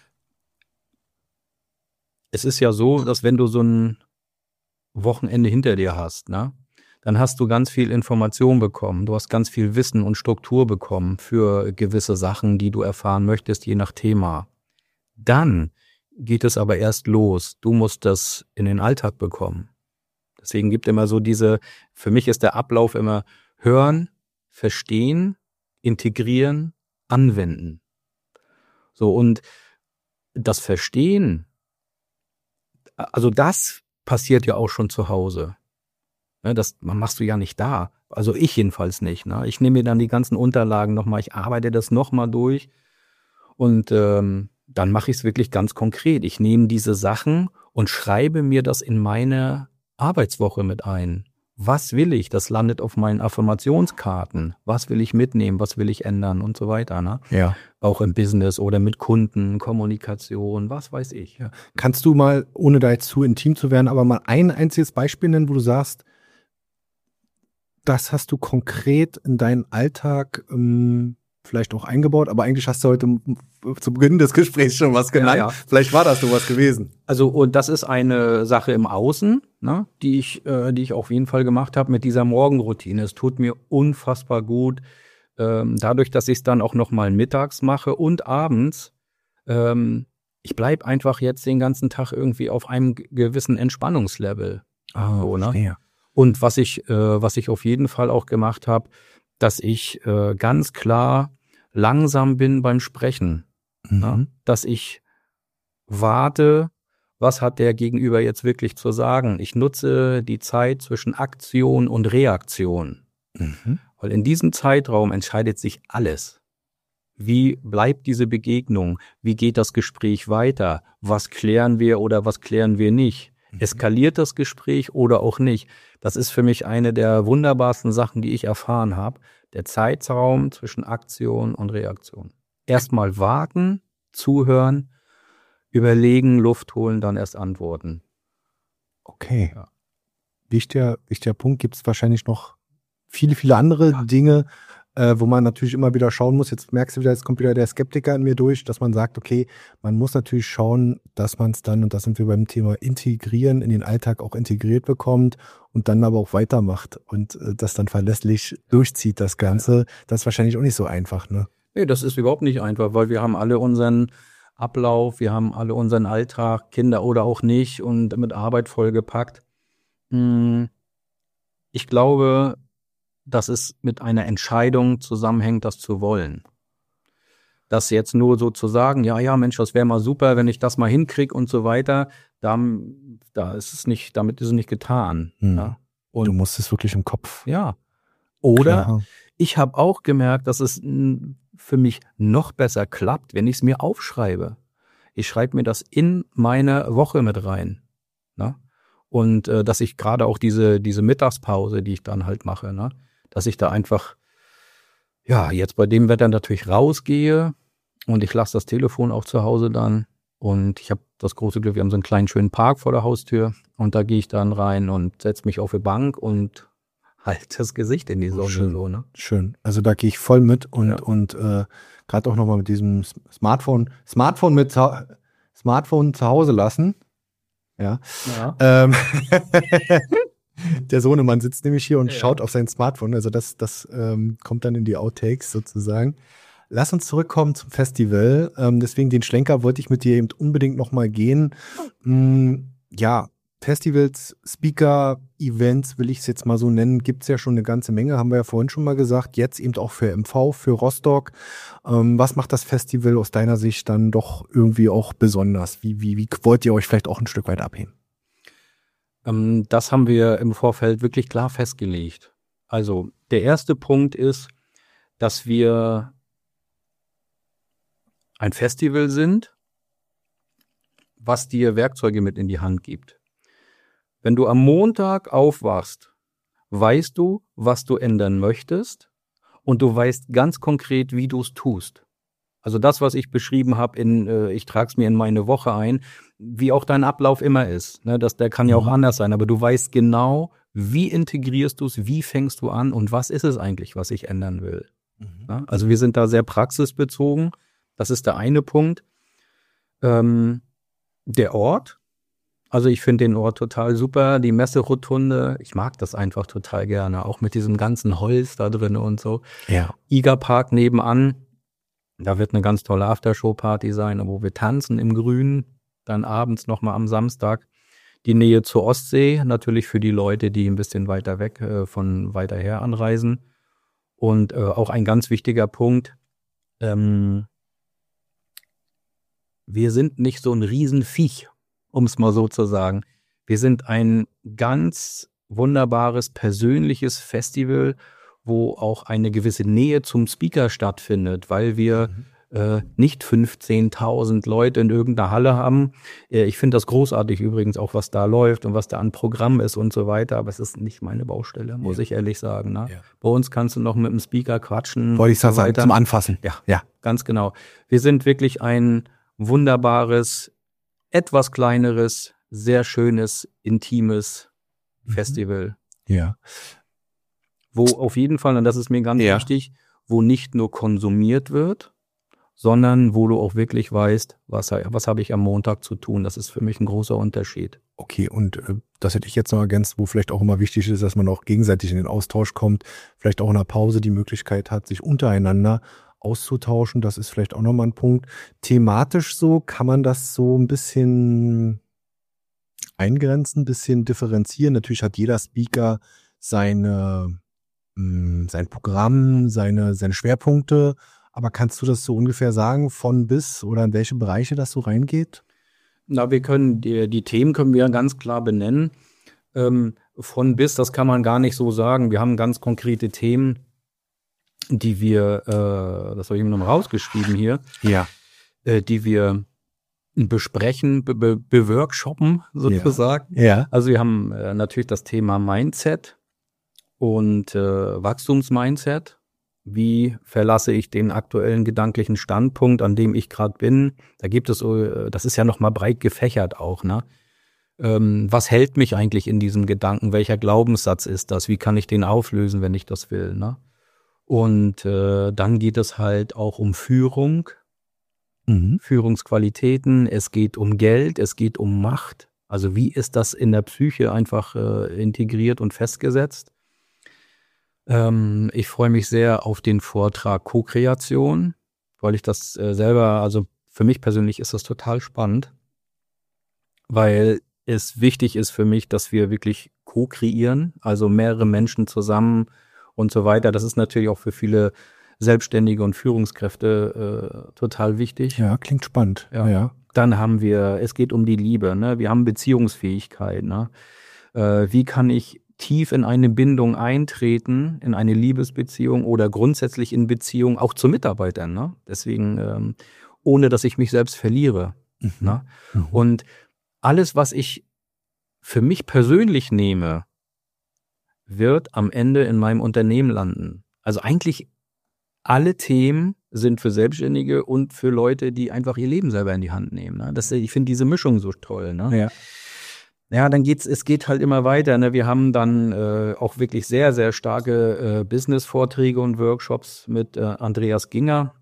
B: Es ist ja so, dass wenn du so ein Wochenende hinter dir hast, ne, dann hast du ganz viel Information bekommen. Du hast ganz viel Wissen und Struktur bekommen für gewisse Sachen, die du erfahren möchtest, je nach Thema. Dann geht es aber erst los. Du musst das in den Alltag bekommen. Deswegen gibt immer so diese, für mich ist der Ablauf immer hören, verstehen, integrieren, anwenden. So, und das Verstehen, also das passiert ja auch schon zu Hause. Das machst du ja nicht da. Also ich jedenfalls nicht. Ne? Ich nehme mir dann die ganzen Unterlagen nochmal, ich arbeite das nochmal durch und ähm, dann mache ich es wirklich ganz konkret. Ich nehme diese Sachen und schreibe mir das in meine Arbeitswoche mit ein. Was will ich? Das landet auf meinen Affirmationskarten. Was will ich mitnehmen? Was will ich ändern? Und so weiter. Ne?
A: Ja.
B: Auch im Business oder mit Kunden, Kommunikation, was weiß ich. Ja.
A: Kannst du mal, ohne da jetzt zu intim zu werden, aber mal ein einziges Beispiel nennen, wo du sagst, das hast du konkret in deinen Alltag ähm, vielleicht auch eingebaut, aber eigentlich hast du heute zu Beginn des Gesprächs schon was genannt. Ja, ja. Vielleicht war das sowas gewesen.
B: Also und das ist eine Sache im Außen, ne, die ich, äh, die ich auf jeden Fall gemacht habe mit dieser Morgenroutine. Es tut mir unfassbar gut, ähm, dadurch, dass ich es dann auch noch mal mittags mache und abends. Ähm, ich bleib einfach jetzt den ganzen Tag irgendwie auf einem gewissen Entspannungslevel.
A: Ah,
B: so, ne?
A: Ja.
B: Und was ich, äh, was ich auf jeden Fall auch gemacht habe, dass ich äh, ganz klar langsam bin beim Sprechen.
A: Mhm.
B: Ja? Dass ich warte, was hat der Gegenüber jetzt wirklich zu sagen. Ich nutze die Zeit zwischen Aktion und Reaktion.
A: Mhm.
B: Weil in diesem Zeitraum entscheidet sich alles. Wie bleibt diese Begegnung? Wie geht das Gespräch weiter? Was klären wir oder was klären wir nicht? Eskaliert das Gespräch oder auch nicht? Das ist für mich eine der wunderbarsten Sachen, die ich erfahren habe. Der Zeitraum zwischen Aktion und Reaktion. Erstmal warten, zuhören, überlegen, Luft holen, dann erst antworten.
A: Okay.
B: Ja.
A: Wichtiger, wichtiger Punkt. Gibt es wahrscheinlich noch viele, viele andere ja. Dinge, äh, wo man natürlich immer wieder schauen muss. Jetzt merkst du wieder, jetzt kommt wieder der Skeptiker in mir durch, dass man sagt, okay, man muss natürlich schauen, dass man es dann, und da sind wir beim Thema Integrieren, in den Alltag auch integriert bekommt und dann aber auch weitermacht und äh, das dann verlässlich durchzieht, das Ganze. Das ist wahrscheinlich auch nicht so einfach, ne?
B: Nee, das ist überhaupt nicht einfach, weil wir haben alle unseren Ablauf, wir haben alle unseren Alltag, Kinder oder auch nicht, und mit Arbeit vollgepackt. Ich glaube, dass es mit einer Entscheidung zusammenhängt, das zu wollen. Das jetzt nur so zu sagen, ja, ja, Mensch, das wäre mal super, wenn ich das mal hinkriege und so weiter, da, da ist es nicht, damit ist es nicht getan.
A: Hm.
B: Ja.
A: Und du musst es wirklich im Kopf.
B: Ja. Oder
A: Klar.
B: Ich habe auch gemerkt, dass es für mich noch besser klappt, wenn ich es mir aufschreibe. Ich schreibe mir das in meine Woche mit rein. Ne? Und äh, dass ich gerade auch diese, diese Mittagspause, die ich dann halt mache, ne? Dass ich da einfach, ja, jetzt bei dem Wetter natürlich rausgehe und ich lasse das Telefon auch zu Hause dann. Und ich habe das große Glück, wir haben so einen kleinen schönen Park vor der Haustür und da gehe ich dann rein und setze mich auf die Bank und halt das Gesicht in die Sonne.
A: Schön,
B: so, ne?
A: Schön. Also da gehe ich voll mit und,
B: Ja.
A: und äh, gerade auch nochmal mit diesem Smartphone, Smartphone mit zu, Smartphone zu Hause lassen. Ja.
B: Ja.
A: Ähm, der Sohnemann sitzt nämlich hier und
B: Ja.
A: schaut auf sein Smartphone. Also das, das ähm, kommt dann in die Outtakes sozusagen. Lass uns zurückkommen zum Festival. Ähm, deswegen den Schlenker wollte ich mit dir eben unbedingt nochmal gehen. Mm, ja, Festivals, Speaker, Events, will ich es jetzt mal so nennen, gibt es ja schon eine ganze Menge, haben wir ja vorhin schon mal gesagt. Jetzt eben auch für M V, für Rostock. Ähm, was macht das Festival aus deiner Sicht dann doch irgendwie auch besonders? Wie, wie, wie wollt ihr euch vielleicht auch ein Stück weit abheben?
B: Ähm, das haben wir im Vorfeld wirklich klar festgelegt. Also der erste Punkt ist, dass wir ein Festival sind, was dir Werkzeuge mit in die Hand gibt. Wenn du am Montag aufwachst, weißt du, was du ändern möchtest und du weißt ganz konkret, wie du es tust. Also das, was ich beschrieben habe, in äh, ich trage es mir in meine Woche ein, wie auch dein Ablauf immer ist. Ne? Das, der kann ja auch
A: Mhm.
B: anders sein, aber du weißt genau, wie integrierst du es, wie fängst du an und was ist es eigentlich, was ich ändern will.
A: Mhm.
B: Ja? Also wir sind da sehr praxisbezogen. Das ist der eine Punkt. Ähm, der Ort. Also ich finde den Ort total super, die Messerotunde, ich mag das einfach total gerne, auch mit diesem ganzen Holz da drin und so.
A: Ja.
B: Igerpark nebenan, da wird eine ganz tolle Aftershow-Party sein, wo wir tanzen im Grün, dann abends nochmal am Samstag. Die Nähe zur Ostsee, natürlich für die Leute, die ein bisschen weiter weg, äh, von weiter her anreisen. Und äh, auch ein ganz wichtiger Punkt, ähm, wir sind nicht so ein Riesenviech, um es mal so zu sagen. Wir sind ein ganz wunderbares, persönliches Festival, wo auch eine gewisse Nähe zum Speaker stattfindet, weil wir mhm. äh, nicht fünfzehntausend Leute in irgendeiner Halle haben. Äh, ich finde das großartig übrigens auch, was da läuft und was da an Programm ist und so weiter, aber es ist nicht meine Baustelle, muss ja. ich ehrlich sagen. Ne? Ja. Bei uns kannst du noch mit dem Speaker quatschen.
A: Wollte ich so sagen, zum Anfassen.
B: Ja, ja, ganz genau. Wir sind wirklich ein wunderbares, etwas kleineres, sehr schönes, intimes mhm. Festival.
A: Ja.
B: Wo auf jeden Fall, und das ist mir ganz
A: ja.
B: wichtig, wo nicht nur konsumiert wird, sondern wo du auch wirklich weißt, was, was habe ich am Montag zu tun. Das ist für mich ein großer Unterschied.
A: Okay, und äh, das hätte ich jetzt noch ergänzt, wo vielleicht auch immer wichtig ist, dass man auch gegenseitig in den Austausch kommt, vielleicht auch in der Pause die Möglichkeit hat, sich untereinander auszutauschen. Das ist vielleicht auch nochmal ein Punkt. Thematisch so kann man das so ein bisschen eingrenzen, ein bisschen differenzieren. Natürlich hat jeder Speaker seine, mh, sein Programm, seine, seine Schwerpunkte. Aber kannst du das so ungefähr sagen, von bis oder in welche Bereiche das so reingeht?
B: Na, wir können, die, die Themen können wir ganz klar benennen. Ähm, von bis, das kann man gar nicht so sagen. Wir haben ganz konkrete Themen, die wir, äh, das habe ich mir noch rausgeschrieben hier,
A: ja.
B: äh, die wir besprechen, be- be- beworkshoppen sozusagen.
A: Ja. ja.
B: Also wir haben äh, natürlich das Thema Mindset und äh, Wachstumsmindset. Wie verlasse ich den aktuellen gedanklichen Standpunkt, an dem ich gerade bin? Da gibt es, das ist ja nochmal breit gefächert auch, ne? Ähm, was hält mich eigentlich in diesem Gedanken? Welcher Glaubenssatz ist das? Wie kann ich den auflösen, wenn ich das will, ne? Und äh, dann geht es halt auch um Führung, mhm. Führungsqualitäten. Es geht um Geld, es geht um Macht. Also wie ist das in der Psyche einfach äh, integriert und festgesetzt? Ich freue mich sehr auf den Vortrag Co-Kreation, weil ich das äh, selber, also für mich persönlich ist das total spannend, weil es wichtig ist für mich, dass wir wirklich co-kreieren, also mehrere Menschen zusammen und so weiter. Das ist natürlich auch für viele Selbstständige und Führungskräfte äh, total wichtig.
A: Ja, klingt spannend.
B: Ja. Ja. Dann haben wir, es geht um die Liebe, ne? Wir haben Beziehungsfähigkeit, ne? Äh, wie kann ich tief in eine Bindung eintreten, in eine Liebesbeziehung oder grundsätzlich in Beziehung auch zu Mitarbeitern, ne? Deswegen, ähm, ohne dass ich mich selbst verliere. Mhm. Ne? Mhm. Und alles, was ich für mich persönlich nehme, wird am Ende in meinem Unternehmen landen. Also eigentlich alle Themen sind für Selbstständige und für Leute, die einfach ihr Leben selber in die Hand nehmen. Ne? Das, ich finde diese Mischung so toll. Ne?
A: Ja.
B: Ja, dann geht's, es geht halt immer weiter. Ne? Wir haben dann äh, auch wirklich sehr, sehr starke äh, Business-Vorträge und Workshops mit äh, Andreas Ginger.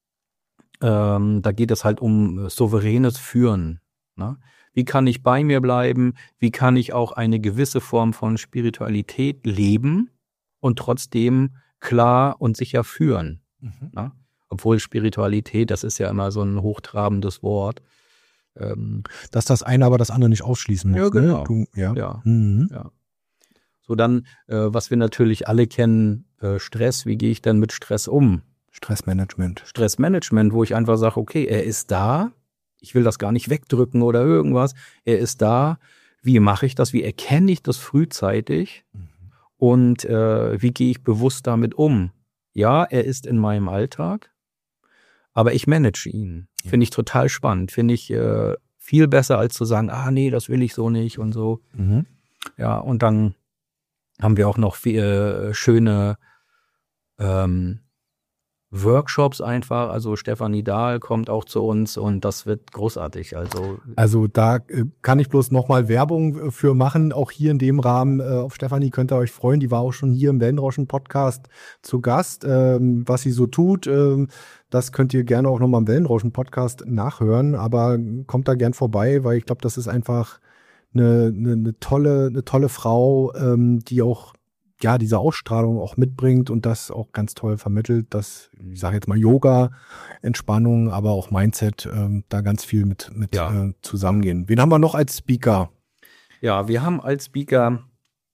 B: Ähm, da geht es halt um äh, souveränes Führen. Ne? Wie kann ich bei mir bleiben? Wie kann ich auch eine gewisse Form von Spiritualität leben und trotzdem klar und sicher führen? Mhm. Ne? Obwohl Spiritualität, das ist ja immer so ein hochtrabendes Wort.
A: Dass das eine aber das andere nicht ausschließen muss.
B: Ja, genau.
A: Ne? Du, ja.
B: Ja,
A: mhm.
B: ja. So, dann, äh, was wir natürlich alle kennen, äh, Stress. Wie gehe ich denn mit Stress um?
A: Stressmanagement.
B: Stressmanagement, wo ich einfach sage, okay, er ist da. Ich will das gar nicht wegdrücken oder irgendwas. Er ist da. Wie mache ich das? Wie erkenne ich das frühzeitig? Mhm. Und äh, wie gehe ich bewusst damit um? Ja, er ist in meinem Alltag. Aber ich manage ihn. Ja. Finde ich total spannend. Finde ich äh, viel besser, als zu sagen, ah nee, das will ich so nicht und so. Mhm. Ja, und dann haben wir auch noch viel, äh, schöne ähm, Workshops einfach. Also Stefanie Dahl kommt auch zu uns und das wird großartig. Also,
A: also da äh, kann ich bloß nochmal Werbung für machen. Auch hier in dem Rahmen äh, auf Stefanie könnt ihr euch freuen. Die war auch schon hier im Wellenrauschen-Podcast zu Gast. Ähm, was sie so tut, ähm, das könnt ihr gerne auch nochmal im Wellenrauschen-Podcast nachhören. Aber kommt da gern vorbei, weil ich glaube, das ist einfach eine, eine, eine, tolle, eine tolle Frau, ähm, die auch ja, diese Ausstrahlung auch mitbringt und das auch ganz toll vermittelt, dass, ich sage jetzt mal Yoga, Entspannung, aber auch Mindset, ähm, da ganz viel mit, mit ja. äh, zusammengehen. Wen haben wir noch als Speaker?
B: Ja, wir haben als Speaker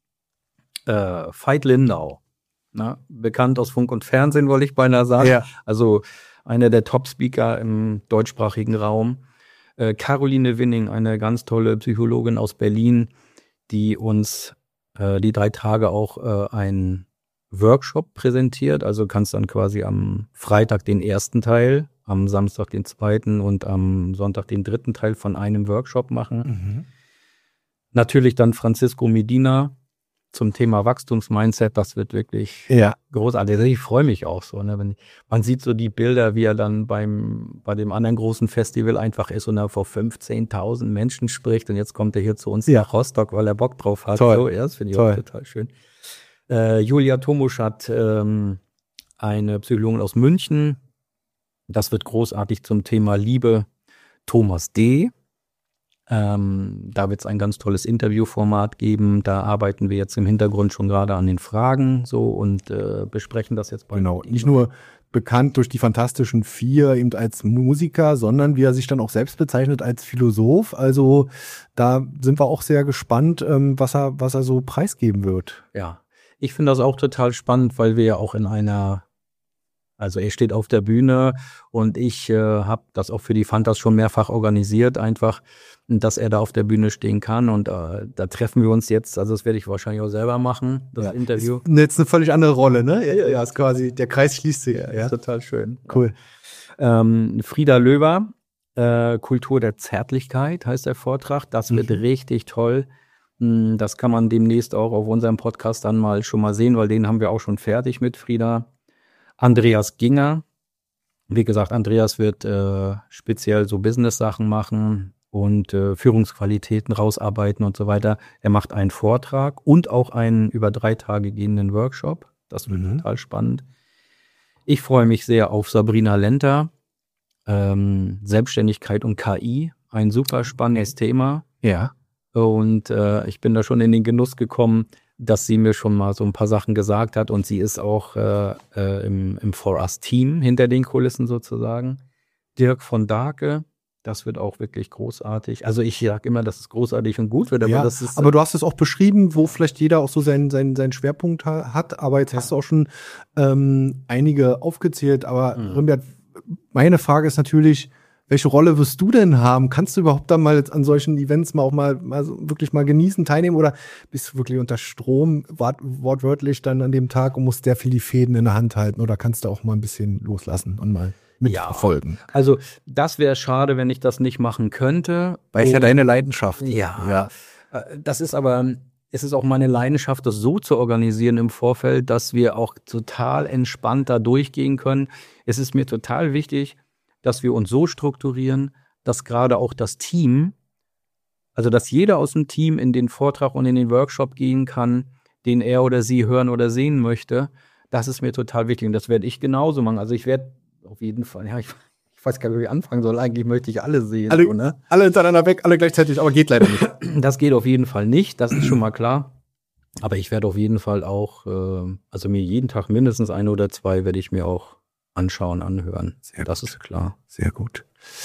B: äh, Veit Lindau, na, bekannt aus Funk und Fernsehen, wollte ich beinahe sagen. Ja. Also einer der Top-Speaker im deutschsprachigen Raum. Äh, Caroline Winning, eine ganz tolle Psychologin aus Berlin, die uns die drei Tage auch äh, einen Workshop präsentiert. Also kannst dann quasi am Freitag den ersten Teil, am Samstag den zweiten und am Sonntag den dritten Teil von einem Workshop machen. Mhm. Natürlich dann Francisco Medina zum Thema Wachstumsmindset. Das wird wirklich ja. großartig. Ich freue mich auch so. Ne? Wenn, man sieht so die Bilder, wie er dann beim bei dem anderen großen Festival einfach ist und er vor fünfzehntausend Menschen spricht. Und jetzt kommt er hier zu uns ja. nach Rostock, weil er Bock drauf hat.
A: Toll.
B: So, ja, das finde ich
A: Toll.
B: auch total schön. Äh, Julia Tomusch hat ähm, eine Psychologin aus München. Das wird großartig zum Thema Liebe. Thomas D. Ähm, da wird es ein ganz tolles Interviewformat geben. Da arbeiten wir jetzt im Hintergrund schon gerade an den Fragen so und äh, besprechen das jetzt bald.
A: Genau, nicht nur bekannt durch die Fantastischen Vier eben als Musiker, sondern wie er sich dann auch selbst bezeichnet als Philosoph. Also da sind wir auch sehr gespannt, ähm, was er, was er so preisgeben wird.
B: Ja, ich finde das auch total spannend, weil wir ja auch in einer Also er steht auf der Bühne und ich äh, habe das auch für die Fantas schon mehrfach organisiert, einfach, dass er da auf der Bühne stehen kann und äh, da treffen wir uns jetzt, also das werde ich wahrscheinlich auch selber machen, das
A: ja,
B: Interview.
A: Ist jetzt eine völlig andere Rolle, ne? Ja, ja, ist quasi, der Kreis schließt sich. Ja,
B: ja. Total schön.
A: Cool.
B: Ähm, Frieda Löber, äh, Kultur der Zärtlichkeit heißt der Vortrag, das wird mhm. richtig toll. Das kann man demnächst auch auf unserem Podcast dann mal schon mal sehen, weil den haben wir auch schon fertig mit Frieda. Andreas Ginger, wie gesagt, Andreas wird äh, speziell so Business-Sachen machen und äh, Führungsqualitäten rausarbeiten und so weiter. Er macht einen Vortrag und auch einen über drei Tage gehenden Workshop. Das wird mhm. total spannend. Ich freue mich sehr auf Sabrina Lenter, ähm, Selbstständigkeit und K I, ein super spannendes Thema.
A: Ja.
B: Und äh, ich bin da schon in den Genuss gekommen, dass sie mir schon mal so ein paar Sachen gesagt hat und sie ist auch äh, äh, im, im For Us-Team hinter den Kulissen sozusagen. Dirk von Dake, das wird auch wirklich großartig. Also ich sage immer, dass es großartig und gut wird. Aber,
A: ja,
B: das ist,
A: aber du hast es auch beschrieben, wo vielleicht jeder auch so seinen, seinen, seinen Schwerpunkt ha- hat. Aber jetzt ja. hast du auch schon ähm, einige aufgezählt. Aber mhm. Rimbert, meine Frage ist natürlich, welche Rolle wirst du denn haben? Kannst du überhaupt dann mal jetzt an solchen Events mal auch mal, mal so wirklich mal genießen, teilnehmen oder bist du wirklich unter Strom, wort, wortwörtlich dann an dem Tag und musst sehr viel die Fäden in der Hand halten oder kannst du auch mal ein bisschen loslassen und mal mitverfolgen?
B: Ja, also das wäre schade, wenn ich das nicht machen könnte.
A: Weil es ja deine Leidenschaft.
B: Ja, ja. Das ist aber, es ist auch meine Leidenschaft, das so zu organisieren im Vorfeld, dass wir auch total entspannt da durchgehen können. Es ist mir total wichtig, dass wir uns so strukturieren, dass gerade auch das Team, also dass jeder aus dem Team in den Vortrag und in den Workshop gehen kann, den er oder sie hören oder sehen möchte. Das ist mir total wichtig und das werde ich genauso machen. Also ich werde auf jeden Fall, ja, ich, ich weiß gar nicht, wie ich anfangen soll. Eigentlich möchte ich alle sehen.
A: Alle,
B: so, ne?
A: alle hintereinander weg, alle gleichzeitig, aber geht leider nicht.
B: Das geht auf jeden Fall nicht, das ist schon mal klar. Aber ich werde auf jeden Fall auch, äh, also mir jeden Tag mindestens ein oder zwei werde ich mir auch anschauen, anhören.
A: Sehr
B: das
A: gut.
B: Ist klar.
A: Sehr gut.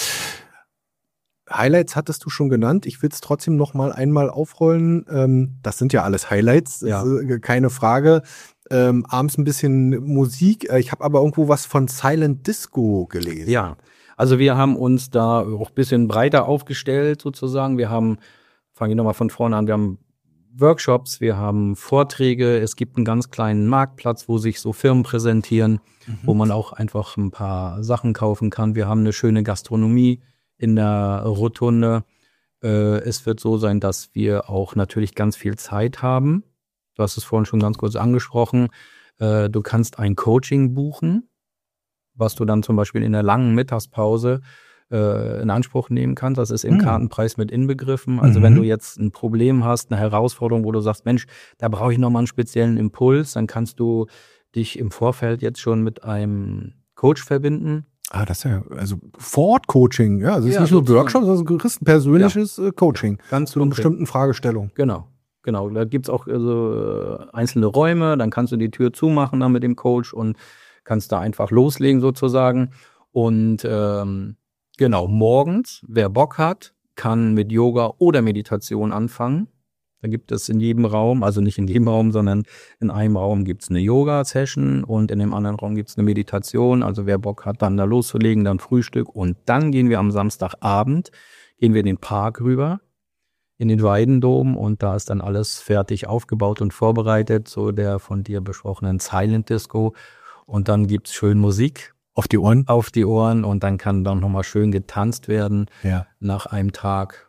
A: Highlights hattest du schon genannt. Ich will es trotzdem noch mal einmal aufrollen. Ähm, das sind ja alles Highlights,
B: ja.
A: äh, keine Frage. Ähm, abends ein bisschen Musik. Ich habe aber irgendwo was von Silent Disco gelesen.
B: Ja, also wir haben uns da auch ein bisschen breiter aufgestellt sozusagen. Wir haben, fange ich nochmal von vorne an, wir haben Workshops, wir haben Vorträge, es gibt einen ganz kleinen Marktplatz, wo sich so Firmen präsentieren, mhm. wo man auch einfach ein paar Sachen kaufen kann. Wir haben eine schöne Gastronomie in der Rotunde. Äh, es wird so sein, dass wir auch natürlich ganz viel Zeit haben. Du hast es vorhin schon ganz kurz angesprochen. Äh, du kannst ein Coaching buchen, was du dann zum Beispiel in der langen Mittagspause in Anspruch nehmen kannst. Das ist im mhm. Kartenpreis mit inbegriffen. Also mhm. wenn du jetzt ein Problem hast, eine Herausforderung, wo du sagst, Mensch, da brauche ich nochmal einen speziellen Impuls, dann kannst du dich im Vorfeld jetzt schon mit einem Coach verbinden.
A: Ah, das ist ja, also Vor-Ort-Coaching, ja, also es ist
B: ja,
A: nicht nur Workshops, sondern du kriegst ein persönliches ja. Coaching.
B: Ganz
A: zu einer bestimmten Fragestellung.
B: Genau, genau. Da gibt's auch also, einzelne Räume, dann kannst du die Tür zumachen dann mit dem Coach und kannst da einfach loslegen sozusagen. Und ähm, genau, morgens, wer Bock hat, kann mit Yoga oder Meditation anfangen. Da gibt es in jedem Raum, also nicht in jedem Raum, sondern in einem Raum gibt es eine Yoga-Session und in dem anderen Raum gibt es eine Meditation. Also wer Bock hat, dann da loszulegen, dann Frühstück und dann gehen wir am Samstagabend, gehen wir in den Park rüber, in den Weidendom und da ist dann alles fertig aufgebaut und vorbereitet, so der von dir besprochenen Silent Disco und dann gibt's schön Musik.
A: Auf die Ohren?
B: Auf die Ohren und dann kann dann nochmal schön getanzt werden
A: ja.
B: nach einem Tag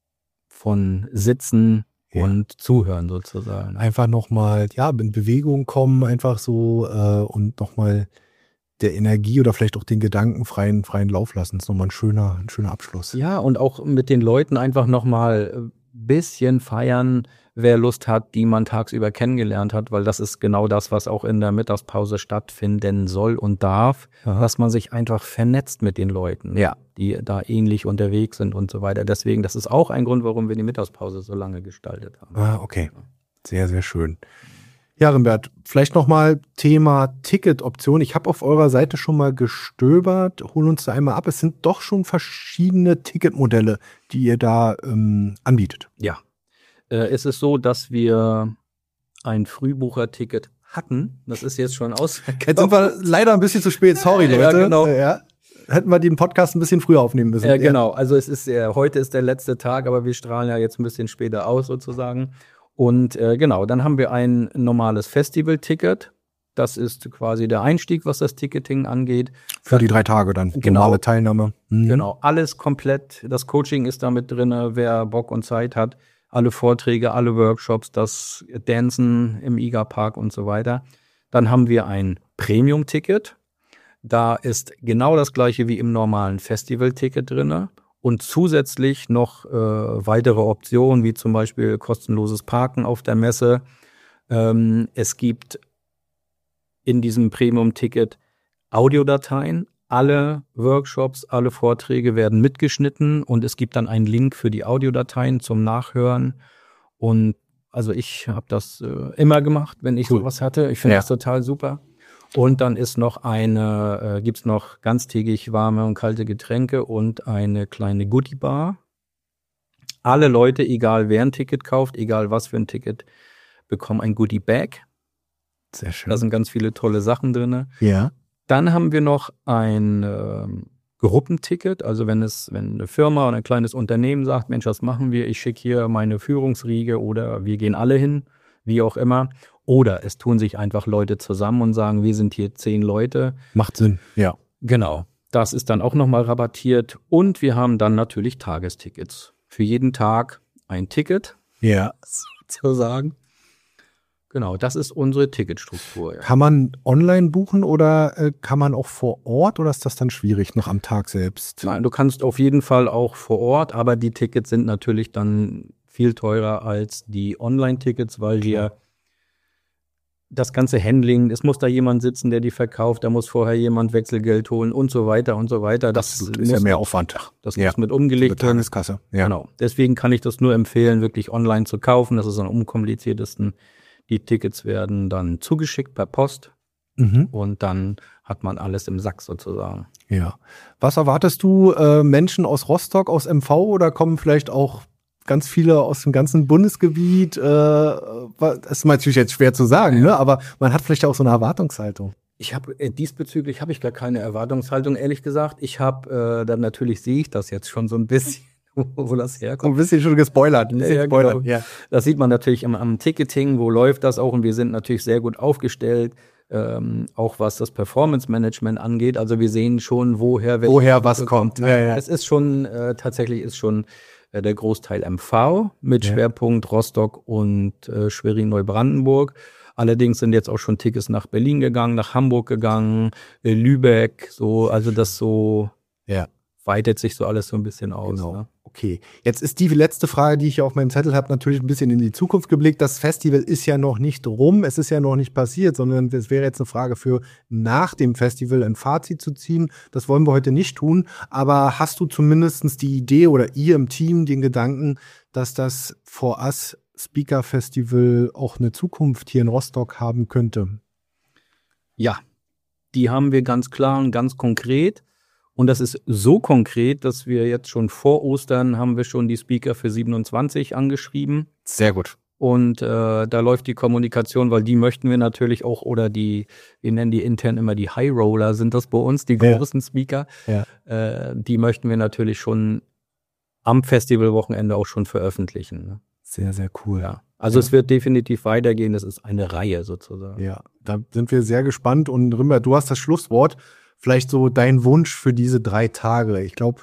B: von Sitzen ja. und Zuhören sozusagen.
A: Einfach nochmal, ja, in Bewegung kommen, einfach so äh, und nochmal der Energie oder vielleicht auch den Gedanken freien, freien Lauf lassen. Das ist nochmal ein schöner, ein schöner Abschluss.
B: Ja, und auch mit den Leuten einfach nochmal ein bisschen feiern, wer Lust hat, die man tagsüber kennengelernt hat, weil das ist genau das, was auch in der Mittagspause stattfinden soll und darf, Aha. dass man sich einfach vernetzt mit den Leuten, ja. die da ähnlich unterwegs sind und so weiter. Deswegen, das ist auch ein Grund, warum wir die Mittagspause so lange gestaltet haben.
A: Ah, okay. Sehr, sehr schön. Ja, Rimbert, vielleicht nochmal Thema Ticketoption. Ich habe auf eurer Seite schon mal gestöbert. Hol uns da einmal ab. Es sind doch schon verschiedene Ticketmodelle, die ihr da ähm, anbietet.
B: Ja, äh, es ist so, dass wir ein Frühbucherticket hatten. Das ist jetzt schon aus.
A: Jetzt sind wir leider ein bisschen zu spät. Sorry, Leute.
B: Ja, genau.
A: Ja. Hätten wir den Podcast ein bisschen früher aufnehmen müssen.
B: Ja, genau. Also es ist äh, heute ist der letzte Tag, aber wir strahlen ja jetzt ein bisschen später aus sozusagen. Und äh, genau, dann haben wir ein normales Festival-Ticket. Das ist quasi der Einstieg, was das Ticketing angeht.
A: Für die drei Tage dann,
B: genau.
A: Normale Teilnahme.
B: Mhm. Genau, alles komplett. Das Coaching ist da mit drin, wer Bock und Zeit hat. Alle Vorträge, alle Workshops, das Dancen im I G A-Park und so weiter. Dann haben wir ein Premium-Ticket. Da ist genau das gleiche wie im normalen Festival-Ticket drin. Und zusätzlich noch äh, weitere Optionen, wie zum Beispiel kostenloses Parken auf der Messe. Ähm, es gibt in diesem Premium-Ticket Audiodateien. Alle Workshops, alle Vorträge werden mitgeschnitten und es gibt dann einen Link für die Audiodateien zum Nachhören. Und also ich habe das äh, immer gemacht, wenn ich cool. sowas hatte. Ich finde ja. das total super. Und dann ist noch eine, äh, gibt's noch ganztägig warme und kalte Getränke und eine kleine Goodie-Bar. Alle Leute, egal wer ein Ticket kauft, egal was für ein Ticket, bekommen ein Goodie-Bag.
A: Sehr schön.
B: Da sind ganz viele tolle Sachen drin.
A: Ja.
B: Dann haben wir noch ein äh, Gruppenticket. Also wenn es, wenn eine Firma oder ein kleines Unternehmen sagt, Mensch, was machen wir? Ich schicke hier meine Führungsriege oder wir gehen alle hin, wie auch immer. Oder es tun sich einfach Leute zusammen und sagen, wir sind hier zehn Leute.
A: Macht Sinn, ja.
B: Genau. Das ist dann auch nochmal rabattiert. Und wir haben dann natürlich Tagestickets. Für jeden Tag ein Ticket.
A: Ja.
B: Sozusagen. Genau, das ist unsere Ticketstruktur. Ja.
A: Kann man online buchen oder äh, kann man auch vor Ort oder ist das dann schwierig noch am Tag selbst?
B: Nein, du kannst auf jeden Fall auch vor Ort, aber die Tickets sind natürlich dann viel teurer als die Online-Tickets, weil wir das ganze Handling, es muss da jemand sitzen, der die verkauft, da muss vorher jemand Wechselgeld holen und so weiter und so weiter. Das,
A: das ist ja mehr Aufwand.
B: Das
A: ja.
B: muss mit umgelegt werden.
A: Tageskasse. Ja.
B: Genau. Deswegen kann ich das nur empfehlen, wirklich online zu kaufen. Das ist am unkompliziertesten. Die Tickets werden dann zugeschickt per Post mhm. und dann hat man alles im Sack sozusagen.
A: Ja. Was erwartest du, äh, Menschen aus Rostock, aus M V oder kommen vielleicht auch ganz viele aus dem ganzen Bundesgebiet? Äh, das ist natürlich jetzt schwer zu sagen, ja. ne? Aber man hat vielleicht auch so eine Erwartungshaltung.
B: Ich habe äh, diesbezüglich habe ich gar keine Erwartungshaltung, ehrlich gesagt. Ich habe äh, dann natürlich sehe ich das jetzt schon so ein bisschen. Wo das herkommt.
A: Ein bisschen schon gespoilert. Ein bisschen
B: ja,
A: gespoilert.
B: Genau. Ja. Das sieht man natürlich am, am Ticketing, wo läuft das auch und wir sind natürlich sehr gut aufgestellt, ähm, auch was das Performance-Management angeht. Also wir sehen schon, woher
A: woher was kommt.
B: Ja, ja. Es ist schon, äh, tatsächlich ist schon äh, der Großteil M V mit ja. Schwerpunkt Rostock und äh, Schwerin-Neubrandenburg. Allerdings sind jetzt auch schon Tickets nach Berlin gegangen, nach Hamburg gegangen, äh, Lübeck, so, also das so
A: ja.
B: weitet sich so alles so ein bisschen aus.
A: Genau.
B: Ne?
A: Okay, jetzt ist die letzte Frage, die ich hier auf meinem Zettel habe, natürlich ein bisschen in die Zukunft geblickt. Das Festival ist ja noch nicht rum, es ist ja noch nicht passiert, sondern es wäre jetzt eine Frage für nach dem Festival ein Fazit zu ziehen. Das wollen wir heute nicht tun, aber hast du zumindest die Idee oder ihr im Team den Gedanken, dass das For Us Speaker Festival auch eine Zukunft hier in Rostock haben könnte?
B: Ja, die haben wir ganz klar und ganz konkret. Und das ist so konkret, dass wir jetzt schon vor Ostern haben wir schon die Speaker für siebenundzwanzig angeschrieben.
A: Sehr gut.
B: Und äh, da läuft die Kommunikation, weil die möchten wir natürlich auch, oder die, wir nennen die intern immer die High Roller, sind das bei uns, die
A: ja.
B: großen Speaker.
A: Ja.
B: Äh, die möchten wir natürlich schon am Festivalwochenende auch schon veröffentlichen. Ne?
A: Sehr, sehr cool.
B: Ja. Also ja. es wird definitiv weitergehen, das ist eine Reihe sozusagen.
A: Ja, da sind wir sehr gespannt. Und Rimbert, du hast das Schlusswort. Vielleicht so dein Wunsch für diese drei Tage. Ich glaube,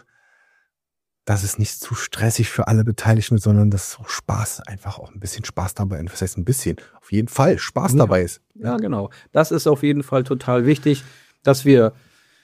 A: dass es nicht zu stressig für alle Beteiligten wird, sondern dass auch Spaß, einfach auch ein bisschen Spaß dabei ist. Was heißt ein bisschen? Auf jeden Fall Spaß
B: ja.
A: dabei ist.
B: Ja, genau. Das ist auf jeden Fall total wichtig, dass wir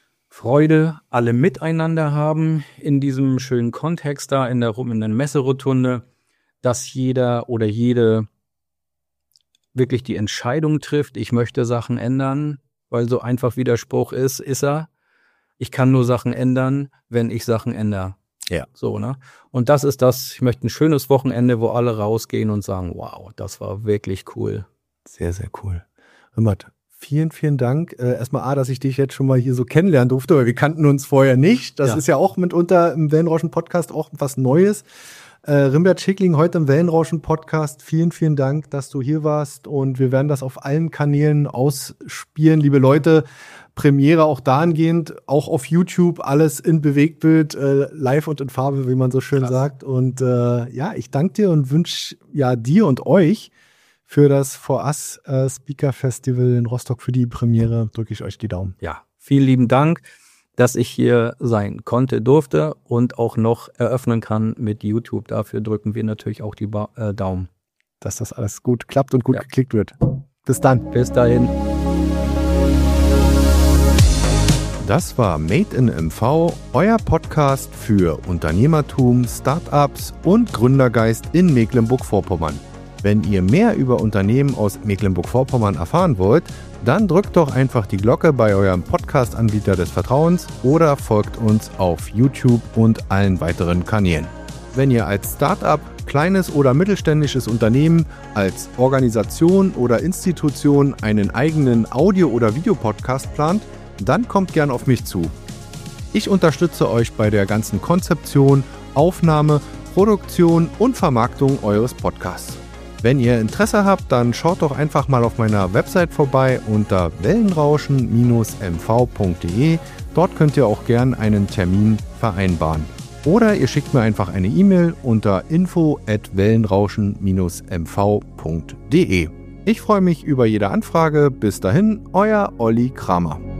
B: Freude alle miteinander haben in diesem schönen Kontext da in der, in der Messerotunde, dass jeder oder jede wirklich die Entscheidung trifft, ich möchte Sachen ändern, weil so einfach wie der Spruch ist, ist er. Ich kann nur Sachen ändern, wenn ich Sachen ändere.
A: Ja.
B: So, ne? Und das ist das, ich möchte ein schönes Wochenende, wo alle rausgehen und sagen, wow, das war wirklich cool.
A: Sehr, sehr cool. Rimmert, vielen, vielen Dank. Äh, erstmal A, dass ich dich jetzt schon mal hier so kennenlernen durfte, weil wir kannten uns vorher nicht. Das
B: ja.
A: ist ja auch mitunter im Wellenrauschen-Podcast auch was Neues. Äh, Rimbert Schickling heute im Wellenrauschen-Podcast. Vielen, vielen Dank, dass du hier warst. Und wir werden das auf allen Kanälen ausspielen. Liebe Leute, Premiere auch dahingehend, auch auf YouTube, alles in Bewegtbild, äh, live und in Farbe, wie man so schön Krass. sagt. Und äh, ja, ich danke dir und wünsche ja dir und euch für das For Us äh, Speaker Festival in Rostock für die Premiere. Drücke ich euch die Daumen.
B: Ja, vielen lieben Dank, dass ich hier sein konnte, durfte und auch noch eröffnen kann mit YouTube. Dafür drücken wir natürlich auch die ba- äh, Daumen.
A: Dass das alles gut klappt und gut
B: ja.
A: geklickt wird. Bis dann.
B: Bis dahin.
A: Das war Made in M V, euer Podcast für Unternehmertum, Startups und Gründergeist in Mecklenburg-Vorpommern. Wenn ihr mehr über Unternehmen aus Mecklenburg-Vorpommern erfahren wollt, dann drückt doch einfach die Glocke bei eurem Podcast-Anbieter des Vertrauens oder folgt uns auf YouTube und allen weiteren Kanälen. Wenn ihr als Startup, kleines oder mittelständisches Unternehmen, als Organisation oder Institution einen eigenen Audio- oder Videopodcast plant, dann kommt gern auf mich zu. Ich unterstütze euch bei der ganzen Konzeption, Aufnahme, Produktion und Vermarktung eures Podcasts. Wenn ihr Interesse habt, dann schaut doch einfach mal auf meiner Website vorbei unter wellenrauschen Bindestrich m v punkt d e. Dort könnt ihr auch gern einen Termin vereinbaren. Oder ihr schickt mir einfach eine E-Mail unter info at wellenrauschen Bindestrich m v punkt d e. Ich freue mich über jede Anfrage. Bis dahin, euer Olli Kramer.